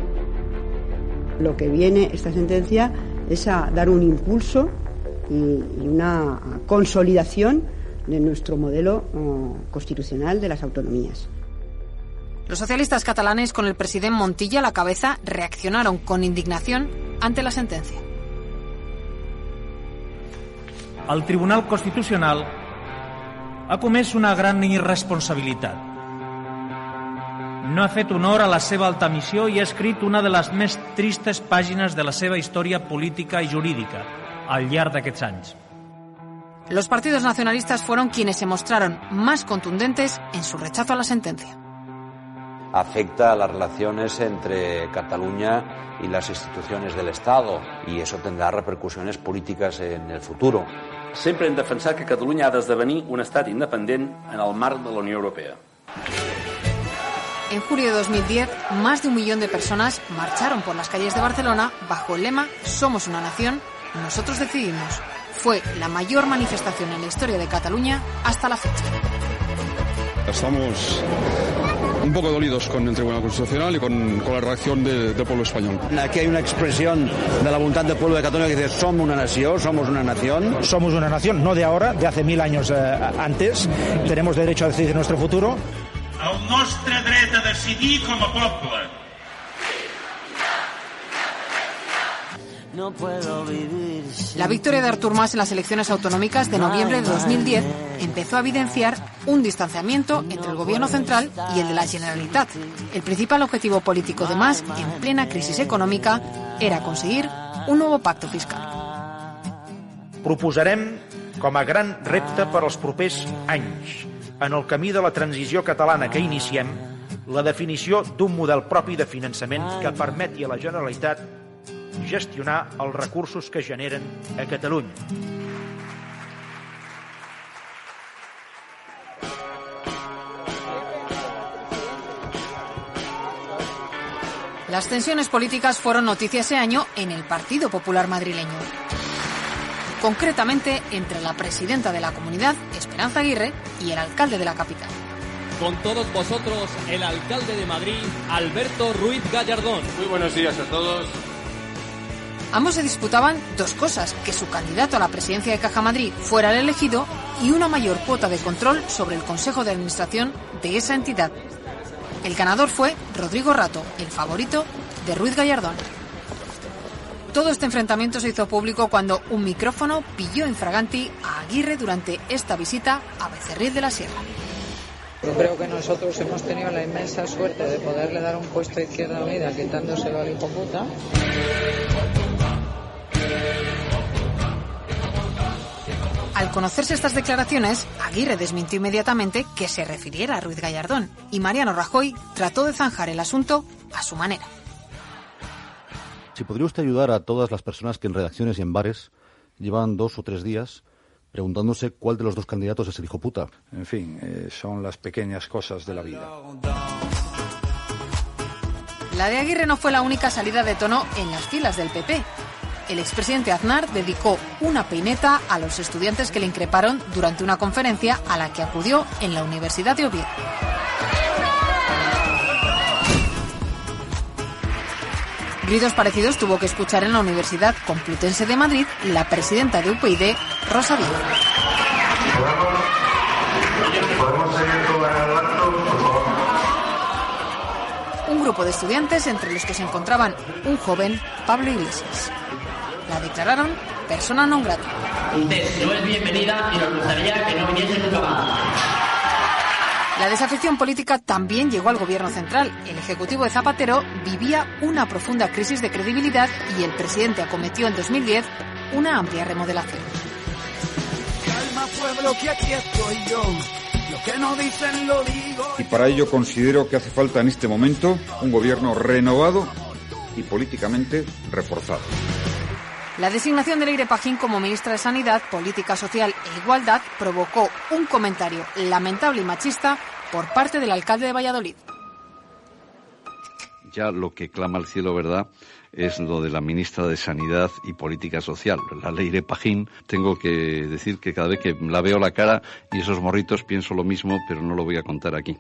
Lo que viene esta sentencia es a dar un impulso y, y una consolidación de nuestro modelo uh, constitucional de las autonomías.
Los socialistas catalanes, con el presidente Montilla a la cabeza, reaccionaron con indignación ante la sentencia.
el Tribunal Constitucional ha comès una gran irresponsabilitat. No ha fet honor a la seva alta missió i ha escrit una de les més tristes pàgines de la seva història política i jurídica al llarg d'aquests anys.
Los partidos nacionalistas fueron quienes se mostraron más contundentes en su rechazo a la sentencia.
Afecta a las relaciones entre Cataluña y las instituciones del Estado y eso tendrá repercusiones políticas en el futuro.
Sempre hem defensat que Catalunya ha d'esdevenir un estat independent en el marc de la Unió Europea.
En julio de dos mil diez, más de un millón de personas marcharon por las calles de Barcelona bajo el lema «Somos una nación, nosotros decidimos». Fue la mayor manifestación en la historia de Cataluña hasta la fecha.
Estamos un poco dolidos con el Tribunal Constitucional y con, con la reacción de, del pueblo español.
Aquí hay una expresión de la voluntad del pueblo de Cataluña que dice somos una nación, somos una nación.
Somos una nación, no de ahora, de hace mil años eh, antes. Tenemos derecho a decidir nuestro futuro.
El nostre dret a decidir com a poble.
No puedo vivir. La victoria de Artur Mas en las elecciones autonómicas de noviembre de dos mil diez empezó a evidenciar un distanciamiento entre el gobierno central y el de la Generalitat. El principal objetivo político de Mas, en plena crisis econòmica, era conseguir un nuevo pacto fiscal.
Proposarem com a gran repte per als propers anys, en el camí de la transició catalana que iniciem, la definició d'un model propi de finançament que permeti a la Generalitat gestionar els recursos que generen a Catalunya.
Las tensiones políticas fueron noticia ese año en el Partido Popular madrileño. Concretamente entre la presidenta de la comunidad, Esperanza Aguirre, y el alcalde de la capital.
Con todos vosotros, el alcalde de Madrid, Alberto Ruiz Gallardón.
Muy buenos días a todos.
Ambos se disputaban dos cosas, que su candidato a la presidencia de Caja Madrid fuera el elegido y una mayor cuota de control sobre el Consejo de Administración de esa entidad. El ganador fue Rodrigo Rato, el favorito de Ruiz Gallardón. Todo este enfrentamiento se hizo público cuando un micrófono pilló infraganti a Aguirre durante esta visita a Becerril de la Sierra.
Yo creo que nosotros hemos tenido la inmensa suerte de poderle dar un puesto a Izquierda Unida quitándoselo al hijo puta.
Al conocerse estas declaraciones, Aguirre desmintió inmediatamente que se refiriera a Ruiz Gallardón y Mariano Rajoy trató de zanjar el asunto a su manera.
Si podría usted ayudar a todas las personas que en redacciones y en bares llevan dos o tres días preguntándose cuál de los dos candidatos es el hijo puta.
En fin, eh, son las pequeñas cosas de la vida.
La de Aguirre no fue la única salida de tono en las filas del P P. El expresidente Aznar dedicó una peineta a los estudiantes que le increparon durante una conferencia a la que acudió en la Universidad de Oviedo. Gritos parecidos tuvo que escuchar en la Universidad Complutense de Madrid la presidenta de U P yD, Rosa Díez. Un grupo de estudiantes, entre los que se encontraban un joven, Pablo Iglesias. La declararon persona non grata.
Usted no es bienvenida y nos gustaría que no viniese nunca más.
La desafección política también llegó al gobierno central. El ejecutivo de Zapatero vivía una profunda crisis de credibilidad y el presidente acometió en dos mil diez una amplia remodelación.
Calma, pueblo, que aquí estoy yo. Lo que no dicen lo digo.
Y para ello considero que hace falta en este momento un gobierno renovado y políticamente reforzado.
La designación de Leire Pajín como ministra de Sanidad, Política Social e Igualdad provocó un comentario lamentable y machista por parte del alcalde de Valladolid.
Ya lo que clama al cielo, ¿verdad?, es lo de la ministra de Sanidad y Política Social, la Leire Pajín. Tengo que decir que cada vez que la veo la cara y esos morritos pienso lo mismo, pero no lo voy a contar aquí.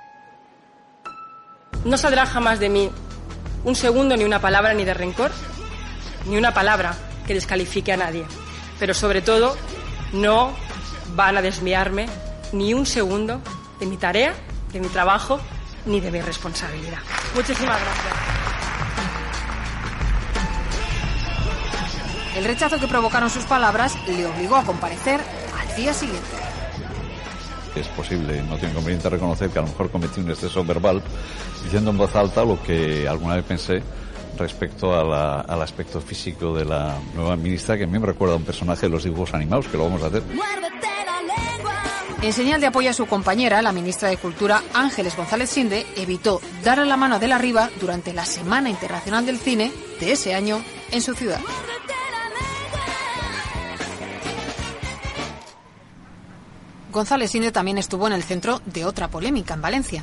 No saldrá jamás de mí un segundo ni una palabra ni de rencor, ni una palabra que descalifique a nadie. Pero sobre todo, no van a desviarme ni un segundo de mi tarea, de mi trabajo, ni de mi responsabilidad. Muchísimas gracias.
El rechazo que provocaron sus palabras le obligó a comparecer al día siguiente.
Es posible, no tengo inconveniente reconocer que a lo mejor cometí un exceso verbal diciendo en voz alta lo que alguna vez pensé respecto a la, al aspecto físico de la nueva ministra, que a mí me recuerda a un personaje de los dibujos animados, que lo vamos a hacer.
En señal de apoyo a su compañera, la ministra de Cultura, Ángeles González Sinde, evitó darle la mano de la Riva durante la Semana Internacional del Cine de ese año en su ciudad. González Sinde también estuvo en el centro de otra polémica en Valencia.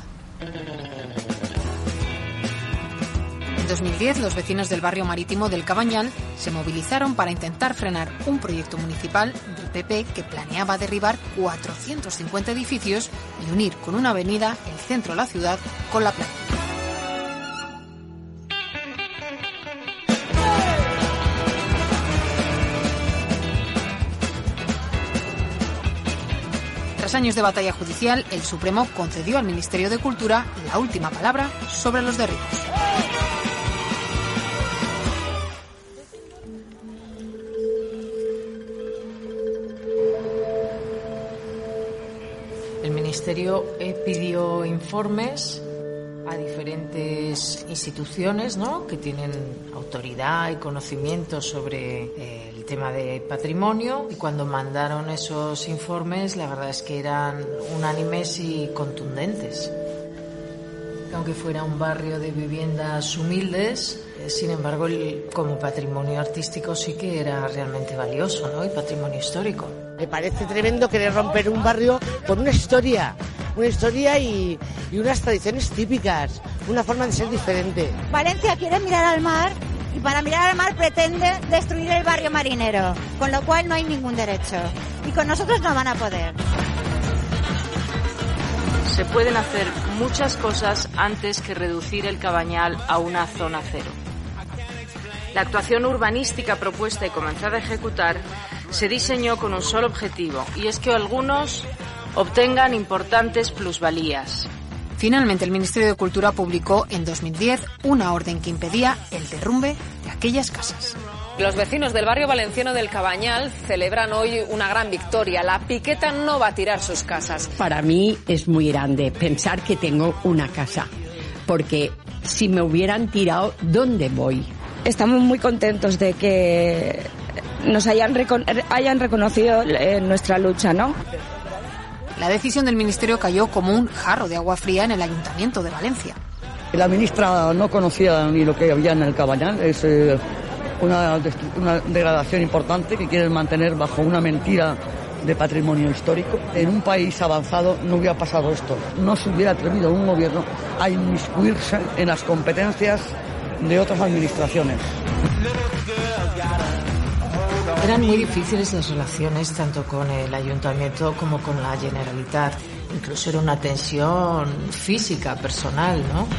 En dos mil diez, los vecinos del barrio marítimo del Cabanyal se movilizaron para intentar frenar un proyecto municipal del P P que planeaba derribar cuatrocientos cincuenta edificios y unir con una avenida el centro de la ciudad con la playa. Tras años de batalla judicial, el Supremo concedió al Ministerio de Cultura la última palabra sobre los derribos.
El Ministerio pidió informes a diferentes instituciones, ¿no?, que tienen autoridad y conocimiento sobre eh, el tema de patrimonio, y cuando mandaron esos informes la verdad es que eran unánimes y contundentes. Aunque fuera un barrio de viviendas humildes, eh, sin embargo el, como patrimonio artístico sí que era realmente valioso, ¿no?, y patrimonio histórico.
Me parece tremendo querer romper un barrio por una historia, una historia y, y unas tradiciones típicas, una forma de ser diferente.
Valencia quiere mirar al mar y para mirar al mar pretende destruir el barrio marinero, con lo cual no hay ningún derecho. Y con nosotros no van a poder.
Se pueden hacer muchas cosas antes que reducir el Cabanyal a una zona cero. La actuación urbanística propuesta y comenzada a ejecutar se diseñó con un solo objetivo, y es que algunos obtengan importantes plusvalías.
Finalmente, el Ministerio de Cultura publicó en dos mil diez una orden que impedía el derrumbe de aquellas casas.
Los vecinos del barrio valenciano del Cabanyal celebran hoy una gran victoria. La piqueta no va a tirar sus casas.
Para mí es muy grande pensar que tengo una casa, porque si me hubieran tirado, ¿dónde voy?
Estamos muy contentos de que nos hayan, recon- hayan reconocido eh, nuestra lucha, ¿no?
La decisión del Ministerio cayó como un jarro de agua fría en el Ayuntamiento de Valencia.
La ministra no conocía ni lo que había en el Cabanyal, es eh, una, una degradación importante que quieren mantener bajo una mentira de patrimonio histórico. En un país avanzado no hubiera pasado esto, no se hubiera atrevido un gobierno a inmiscuirse en las competencias de otras administraciones.
Eran muy difíciles las relaciones tanto con el Ayuntamiento como con la Generalitat. Incluso era una tensión física, personal, ¿no?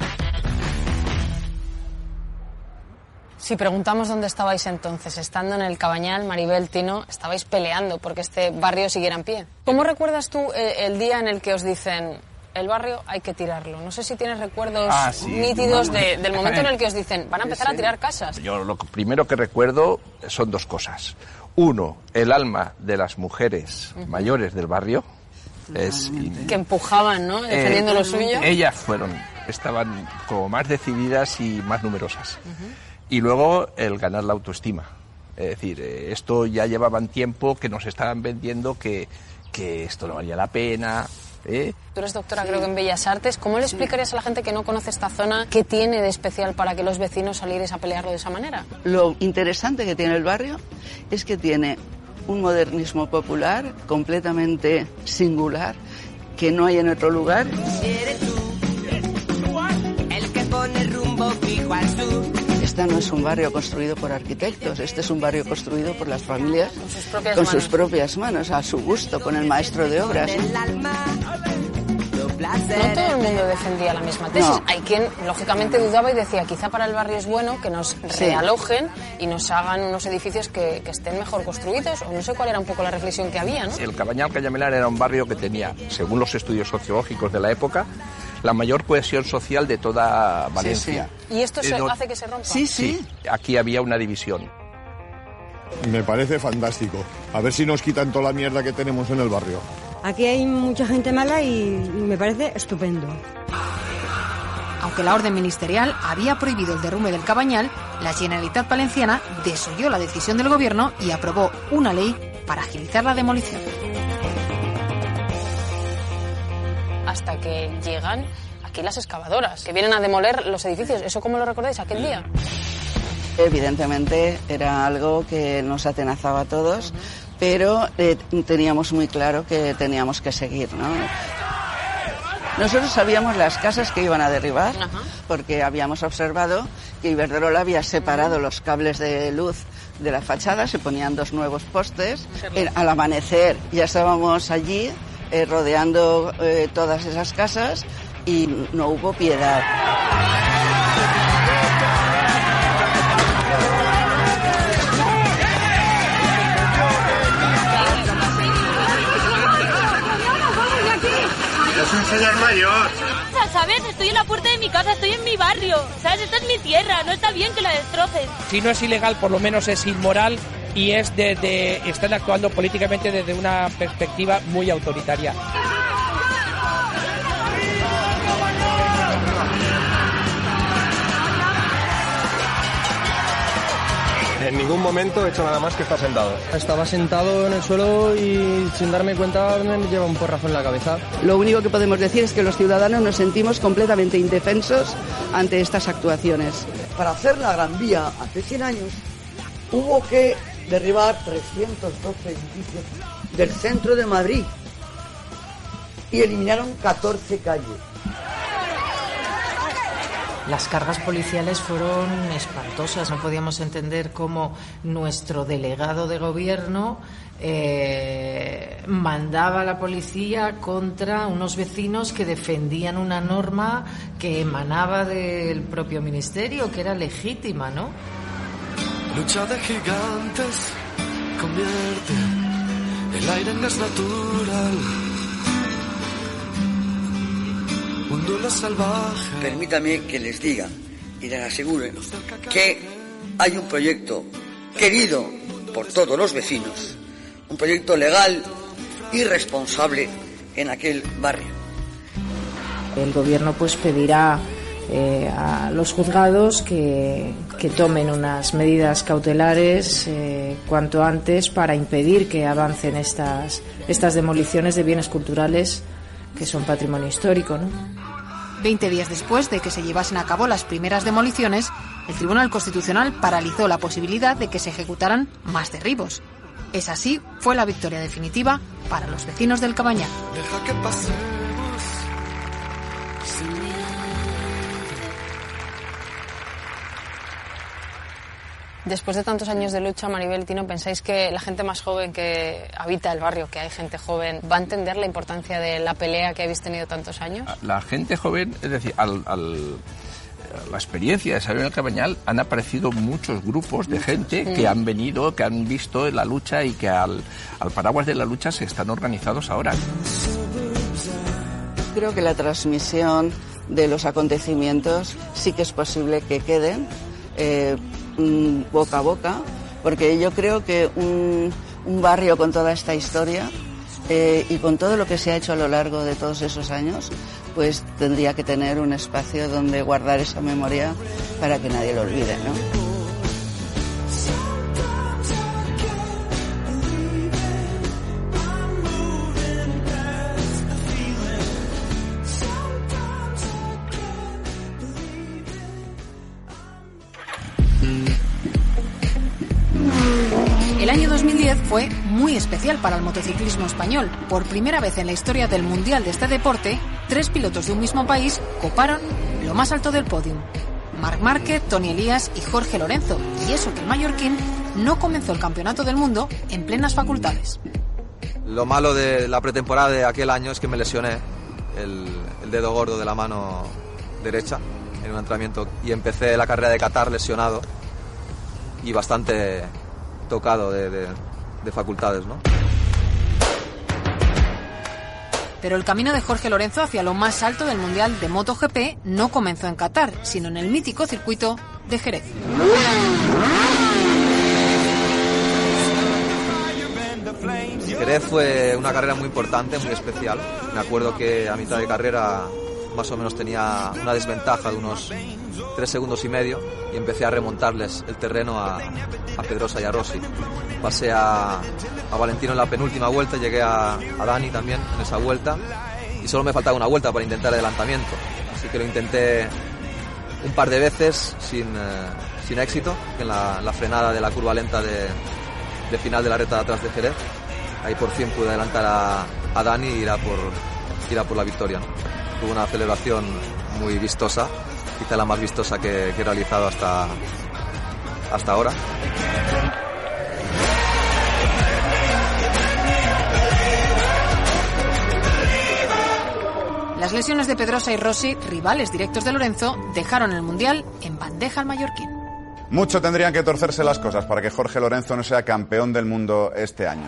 Si preguntamos dónde estabais entonces, estando en el Cabanyal, Maribel, Tino, estabais peleando porque este barrio siguiera en pie. ¿Cómo recuerdas tú el, el día en el que os dicen el barrio hay que tirarlo? No sé si tienes recuerdos ah, sí, nítidos de, del momento en el que os dicen van a empezar a tirar casas.
Yo lo primero que recuerdo son dos cosas. Uno, el alma de las mujeres uh-huh. mayores del barrio. Es,
que empujaban, ¿no?, defendiendo eh, lo suyo.
Ellas fueron, estaban como más decididas y más numerosas. Uh-huh. Y luego el ganar la autoestima. Es decir, eh, esto ya llevaban tiempo que nos estaban vendiendo que, que esto no valía la pena. ¿Eh?
Tú eres doctora, sí. creo que en Bellas Artes. ¿Cómo le explicarías a la gente que no conoce esta zona qué tiene de especial para que los vecinos salierais a pelearlo de esa manera?
Lo interesante que tiene el barrio es que tiene un modernismo popular completamente singular que no hay en otro lugar.
Eres tú, el que pone rumbo fijo al sur.
Este no es un barrio construido por arquitectos, este es un barrio construido por las familias
con sus propias,
con
manos.
Sus propias manos, a su gusto, con el maestro de obras.
No todo el mundo defendía la misma tesis. No. Hay quien, lógicamente, dudaba y decía, quizá para el barrio es bueno que nos sí. realojen y nos hagan unos edificios que, que estén mejor construidos, o no sé cuál era un poco la reflexión que había, ¿no?
El Cabanyal Callamelar era un barrio que tenía, según los estudios sociológicos de la época, la mayor cohesión social de toda Valencia.
Sí, sí. ¿Y esto se hace que se rompa?
Sí, sí,
sí. Aquí había una división.
Me parece fantástico. A ver si nos quitan toda la mierda que tenemos en el barrio.
Aquí hay mucha gente mala y me parece estupendo.
Aunque la orden ministerial había prohibido el derrumbe del Cabanyal, la Generalitat Valenciana desoyó la decisión del gobierno y aprobó una ley para agilizar la demolición.
Hasta que llegan aquí las excavadoras, que vienen a demoler los edificios. ¿Eso cómo lo recordáis aquel día?
Evidentemente era algo que nos atenazaba a todos, pero eh, teníamos muy claro que teníamos que seguir, ¿no? Nosotros sabíamos las casas que iban a derribar, Ajá. porque habíamos observado que Iberdrola había separado los cables de luz de la fachada, se ponían dos nuevos postes. Eh, al amanecer ya estábamos allí eh, rodeando eh, todas esas casas y no hubo piedad.
Es un señor mayor.
¿Sabes? Estoy en la puerta de mi casa, estoy en mi barrio. ¿Sabes? Esta es mi tierra, no está bien que la destroces.
Si no es ilegal, por lo menos es inmoral y es de, de, están actuando políticamente desde una perspectiva muy autoritaria.
En ningún momento he hecho nada más que estar sentado.
Estaba sentado en el suelo y sin darme cuenta me lleva un porrazo en la cabeza.
Lo único que podemos decir es que los ciudadanos nos sentimos completamente indefensos ante estas actuaciones.
Para hacer la Gran Vía hace cien años hubo que derribar trescientos doce edificios del centro de Madrid y eliminaron catorce calles.
Las cargas policiales fueron espantosas. No podíamos entender cómo nuestro delegado de gobierno eh, mandaba a la policía contra unos vecinos que defendían una norma que emanaba del propio ministerio, que era legítima, ¿no?
Lucha de gigantes convierte el aire en gas natural.
Permítame que les diga y les asegure que hay un proyecto querido por todos los vecinos, un proyecto legal y responsable en aquel barrio.
El gobierno pues pedirá eh, a los juzgados que, que tomen unas medidas cautelares eh, cuanto antes para impedir que avancen estas, estas demoliciones de bienes culturales que son patrimonio histórico, ¿no?
Veinte días después de que se llevasen a cabo las primeras demoliciones, el Tribunal Constitucional paralizó la posibilidad de que se ejecutaran más derribos. Esa así fue la victoria definitiva para los vecinos del Cabanyal.
Deja que pasemos sin miedo.
Después de tantos años de lucha, Maribel, Tino, ¿pensáis que la gente más joven que habita el barrio, que hay gente joven, va a entender la importancia de la pelea que habéis tenido tantos años?
La gente joven, es decir, al, al, a la experiencia de salir en el Cabanyal han aparecido muchos grupos de gente que han venido, que han visto la lucha y que al, al paraguas de la lucha se están organizados ahora.
Creo que la transmisión de los acontecimientos sí que es posible que queden eh, boca a boca, porque yo creo que un, un barrio con toda esta historia eh, y con todo lo que se ha hecho a lo largo de todos esos años, pues tendría que tener un espacio donde guardar esa memoria para que nadie lo olvide, ¿no?
El año dos mil diez fue muy especial para el motociclismo español. Por primera vez en la historia del mundial de este deporte, tres pilotos de un mismo país coparon lo más alto del podio. Marc Márquez, Toni Elías y Jorge Lorenzo. Y eso que el mallorquín no comenzó el campeonato del mundo en plenas facultades.
Lo malo de la pretemporada de aquel año es que me lesioné el, el dedo gordo de la mano derecha en un entrenamiento y empecé la carrera de Qatar lesionado y bastante tocado de, de, de facultades, ¿no?
Pero el camino de Jorge Lorenzo hacia lo más alto del Mundial de MotoGP no comenzó en Qatar, sino en el mítico circuito de Jerez.
Jerez fue una carrera muy importante, muy especial. Me acuerdo que a mitad de carrera más o menos tenía una desventaja de unos tres segundos y medio y empecé a remontarles el terreno a, a Pedrosa y a Rossi. Pasé a, a Valentino en la penúltima vuelta, llegué a, a Dani también en esa vuelta y solo me faltaba una vuelta para intentar el adelantamiento. Así que lo intenté un par de veces sin, eh, sin éxito, en la, la frenada de la curva lenta de, de final de la recta de atrás de Jerez. Ahí por fin pude adelantar a, a Dani y ir a por, ir a por la victoria, ¿no? Tuve una celebración muy vistosa, quizá la más vistosa que, que he realizado hasta, hasta ahora.
Las lesiones de Pedrosa y Rossi, rivales directos de Lorenzo, dejaron el Mundial en bandeja al mallorquín.
Mucho tendrían que torcerse las cosas para que Jorge Lorenzo no sea campeón del mundo este año.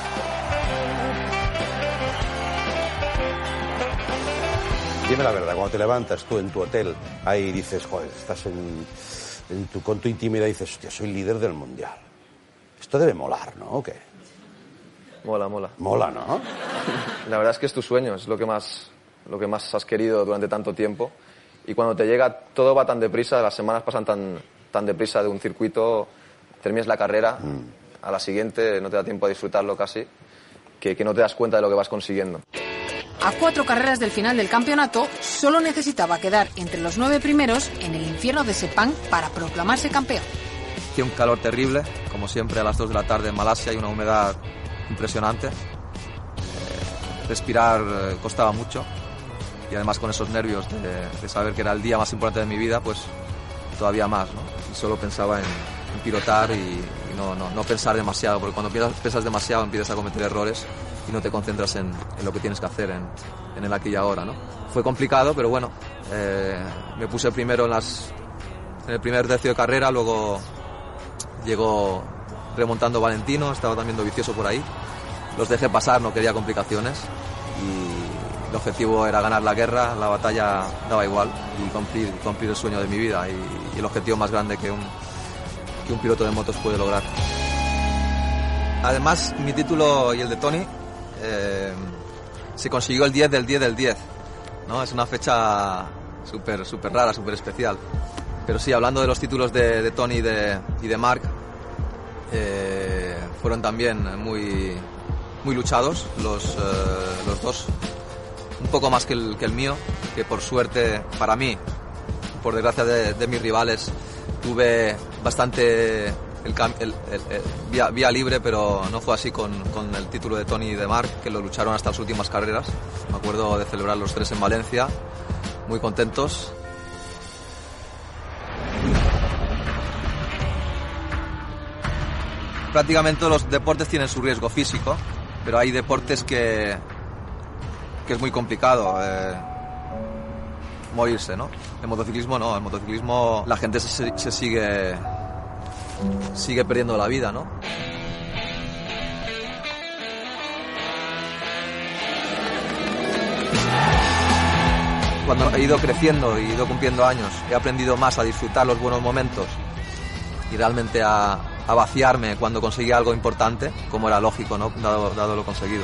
Dime la verdad, cuando te levantas tú en tu hotel, ahí dices, joder, estás en, en tu, con tu intimidad y dices, hostia, soy líder del Mundial. Esto debe molar, ¿no? ¿O qué?
Mola, mola.
Mola, ¿no?
La verdad es que es tu sueño, es lo que más, lo que más has querido durante tanto tiempo. Y cuando te llega, todo va tan deprisa, las semanas pasan tan, tan deprisa de un circuito, terminas la carrera, mm. a la siguiente no te da tiempo a disfrutarlo casi, que, que no te das cuenta de lo que vas consiguiendo.
A cuatro carreras del final del campeonato, solo necesitaba quedar entre los nueve primeros en el infierno de Sepang para proclamarse campeón.
Hacía un calor terrible, como siempre a las dos de la tarde en Malasia, y una humedad impresionante. Eh, respirar eh, costaba mucho, y además con esos nervios de, de saber que era el día más importante de mi vida, pues todavía más, ¿no? Y solo pensaba en, en pilotar y, y no, no, no pensar demasiado, porque cuando piensas, piensas demasiado empiezas a cometer errores y no te concentras en, en lo que tienes que hacer en, en el aquí y ahora, ¿no? Fue complicado, pero bueno, eh, me puse primero en, las, en el primer tercio de carrera, luego llegó remontando Valentino, estaba también Dovizioso por ahí. Los dejé pasar, no quería complicaciones y el objetivo era ganar la guerra, la batalla daba igual y cumplir, cumplir el sueño de mi vida y, y el objetivo más grande que un, que un piloto de motos puede lograr. Además, mi título y el de Tony eh, se consiguió el diez del diez del diez, ¿no? Es una fecha súper súper rara, súper especial. Pero sí, hablando de los títulos de, de Tony y de, y de Marc, eh, fueron también muy, muy luchados los, eh, los dos. Un poco más que el, que el mío, que por suerte para mí, por desgracia de, de mis rivales, tuve bastante... El, el, el, el, vía, vía libre, pero no fue así con, con el título de Tony y de Marc, que lo lucharon hasta las últimas carreras. Me acuerdo de celebrar los tres en Valencia, muy contentos. Prácticamente los deportes tienen su riesgo físico, pero hay deportes que, que es muy complicado eh, morirse, ¿no? El motociclismo no, el motociclismo la gente se, se sigue... sigue perdiendo la vida, ¿no? Cuando he ido creciendo y he ido cumpliendo años, he aprendido más a disfrutar los buenos momentos y realmente a, a vaciarme cuando conseguía algo importante, como era lógico, ¿no? Dado, dado lo conseguido.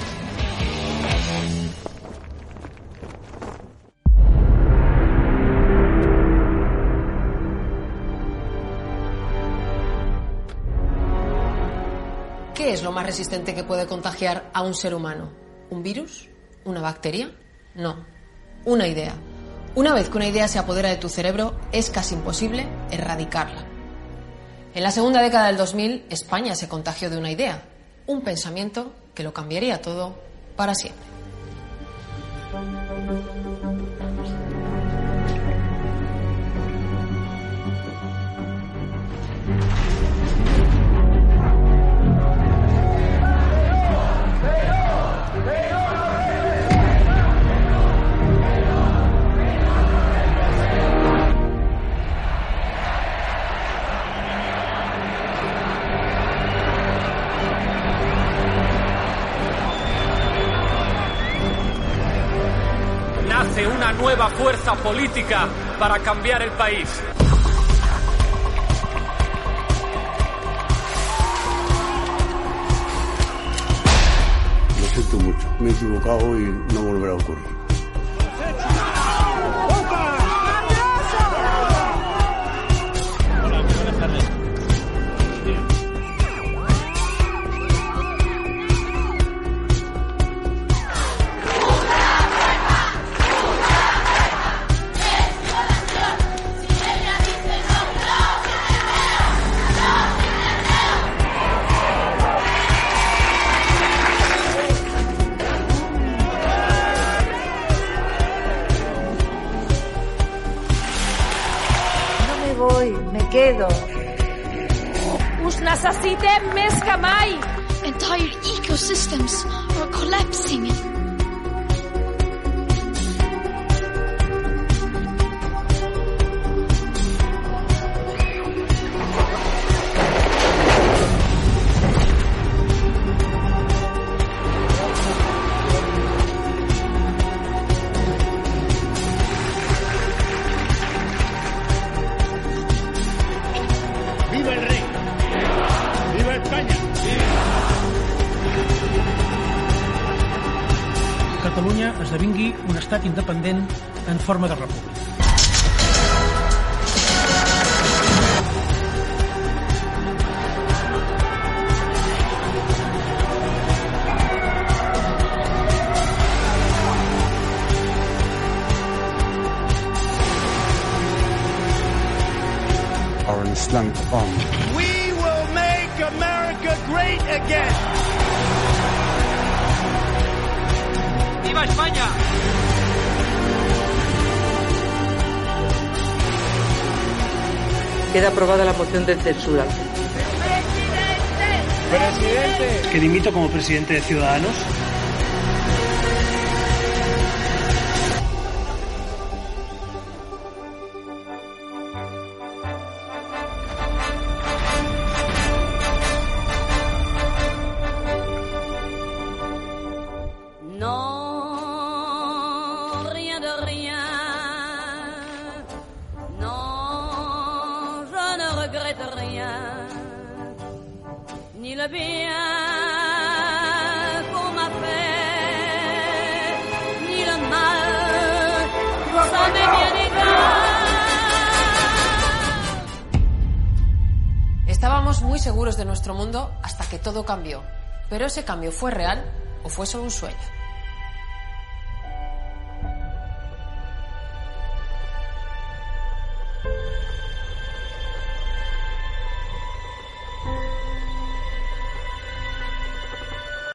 ¿Qué es lo más resistente que puede contagiar a un ser humano? ¿Un virus? ¿Una bacteria? No, una idea. Una vez que una idea se apodera de tu cerebro, es casi imposible erradicarla. En la segunda década del dos mil, España se contagió de una idea, un pensamiento que lo cambiaría todo para siempre.
Una nueva fuerza política para cambiar el país.
siento mucho. Me he equivocado y no volverá a ocurrir.
Quedo. Us necessitem més que mai.
Entire ecosystems are collapsing.
Catalunya esdevingui un estat independent en forma de república.
Our Islamic army.
We will make America great again. ¡Viva España!
Queda aprobada la moción de censura.
¡Presidente!
Que dimito como presidente de Ciudadanos.
Estábamos muy seguros de nuestro mundo hasta que todo cambió. Pero ese cambio ¿fue real o fue solo un sueño?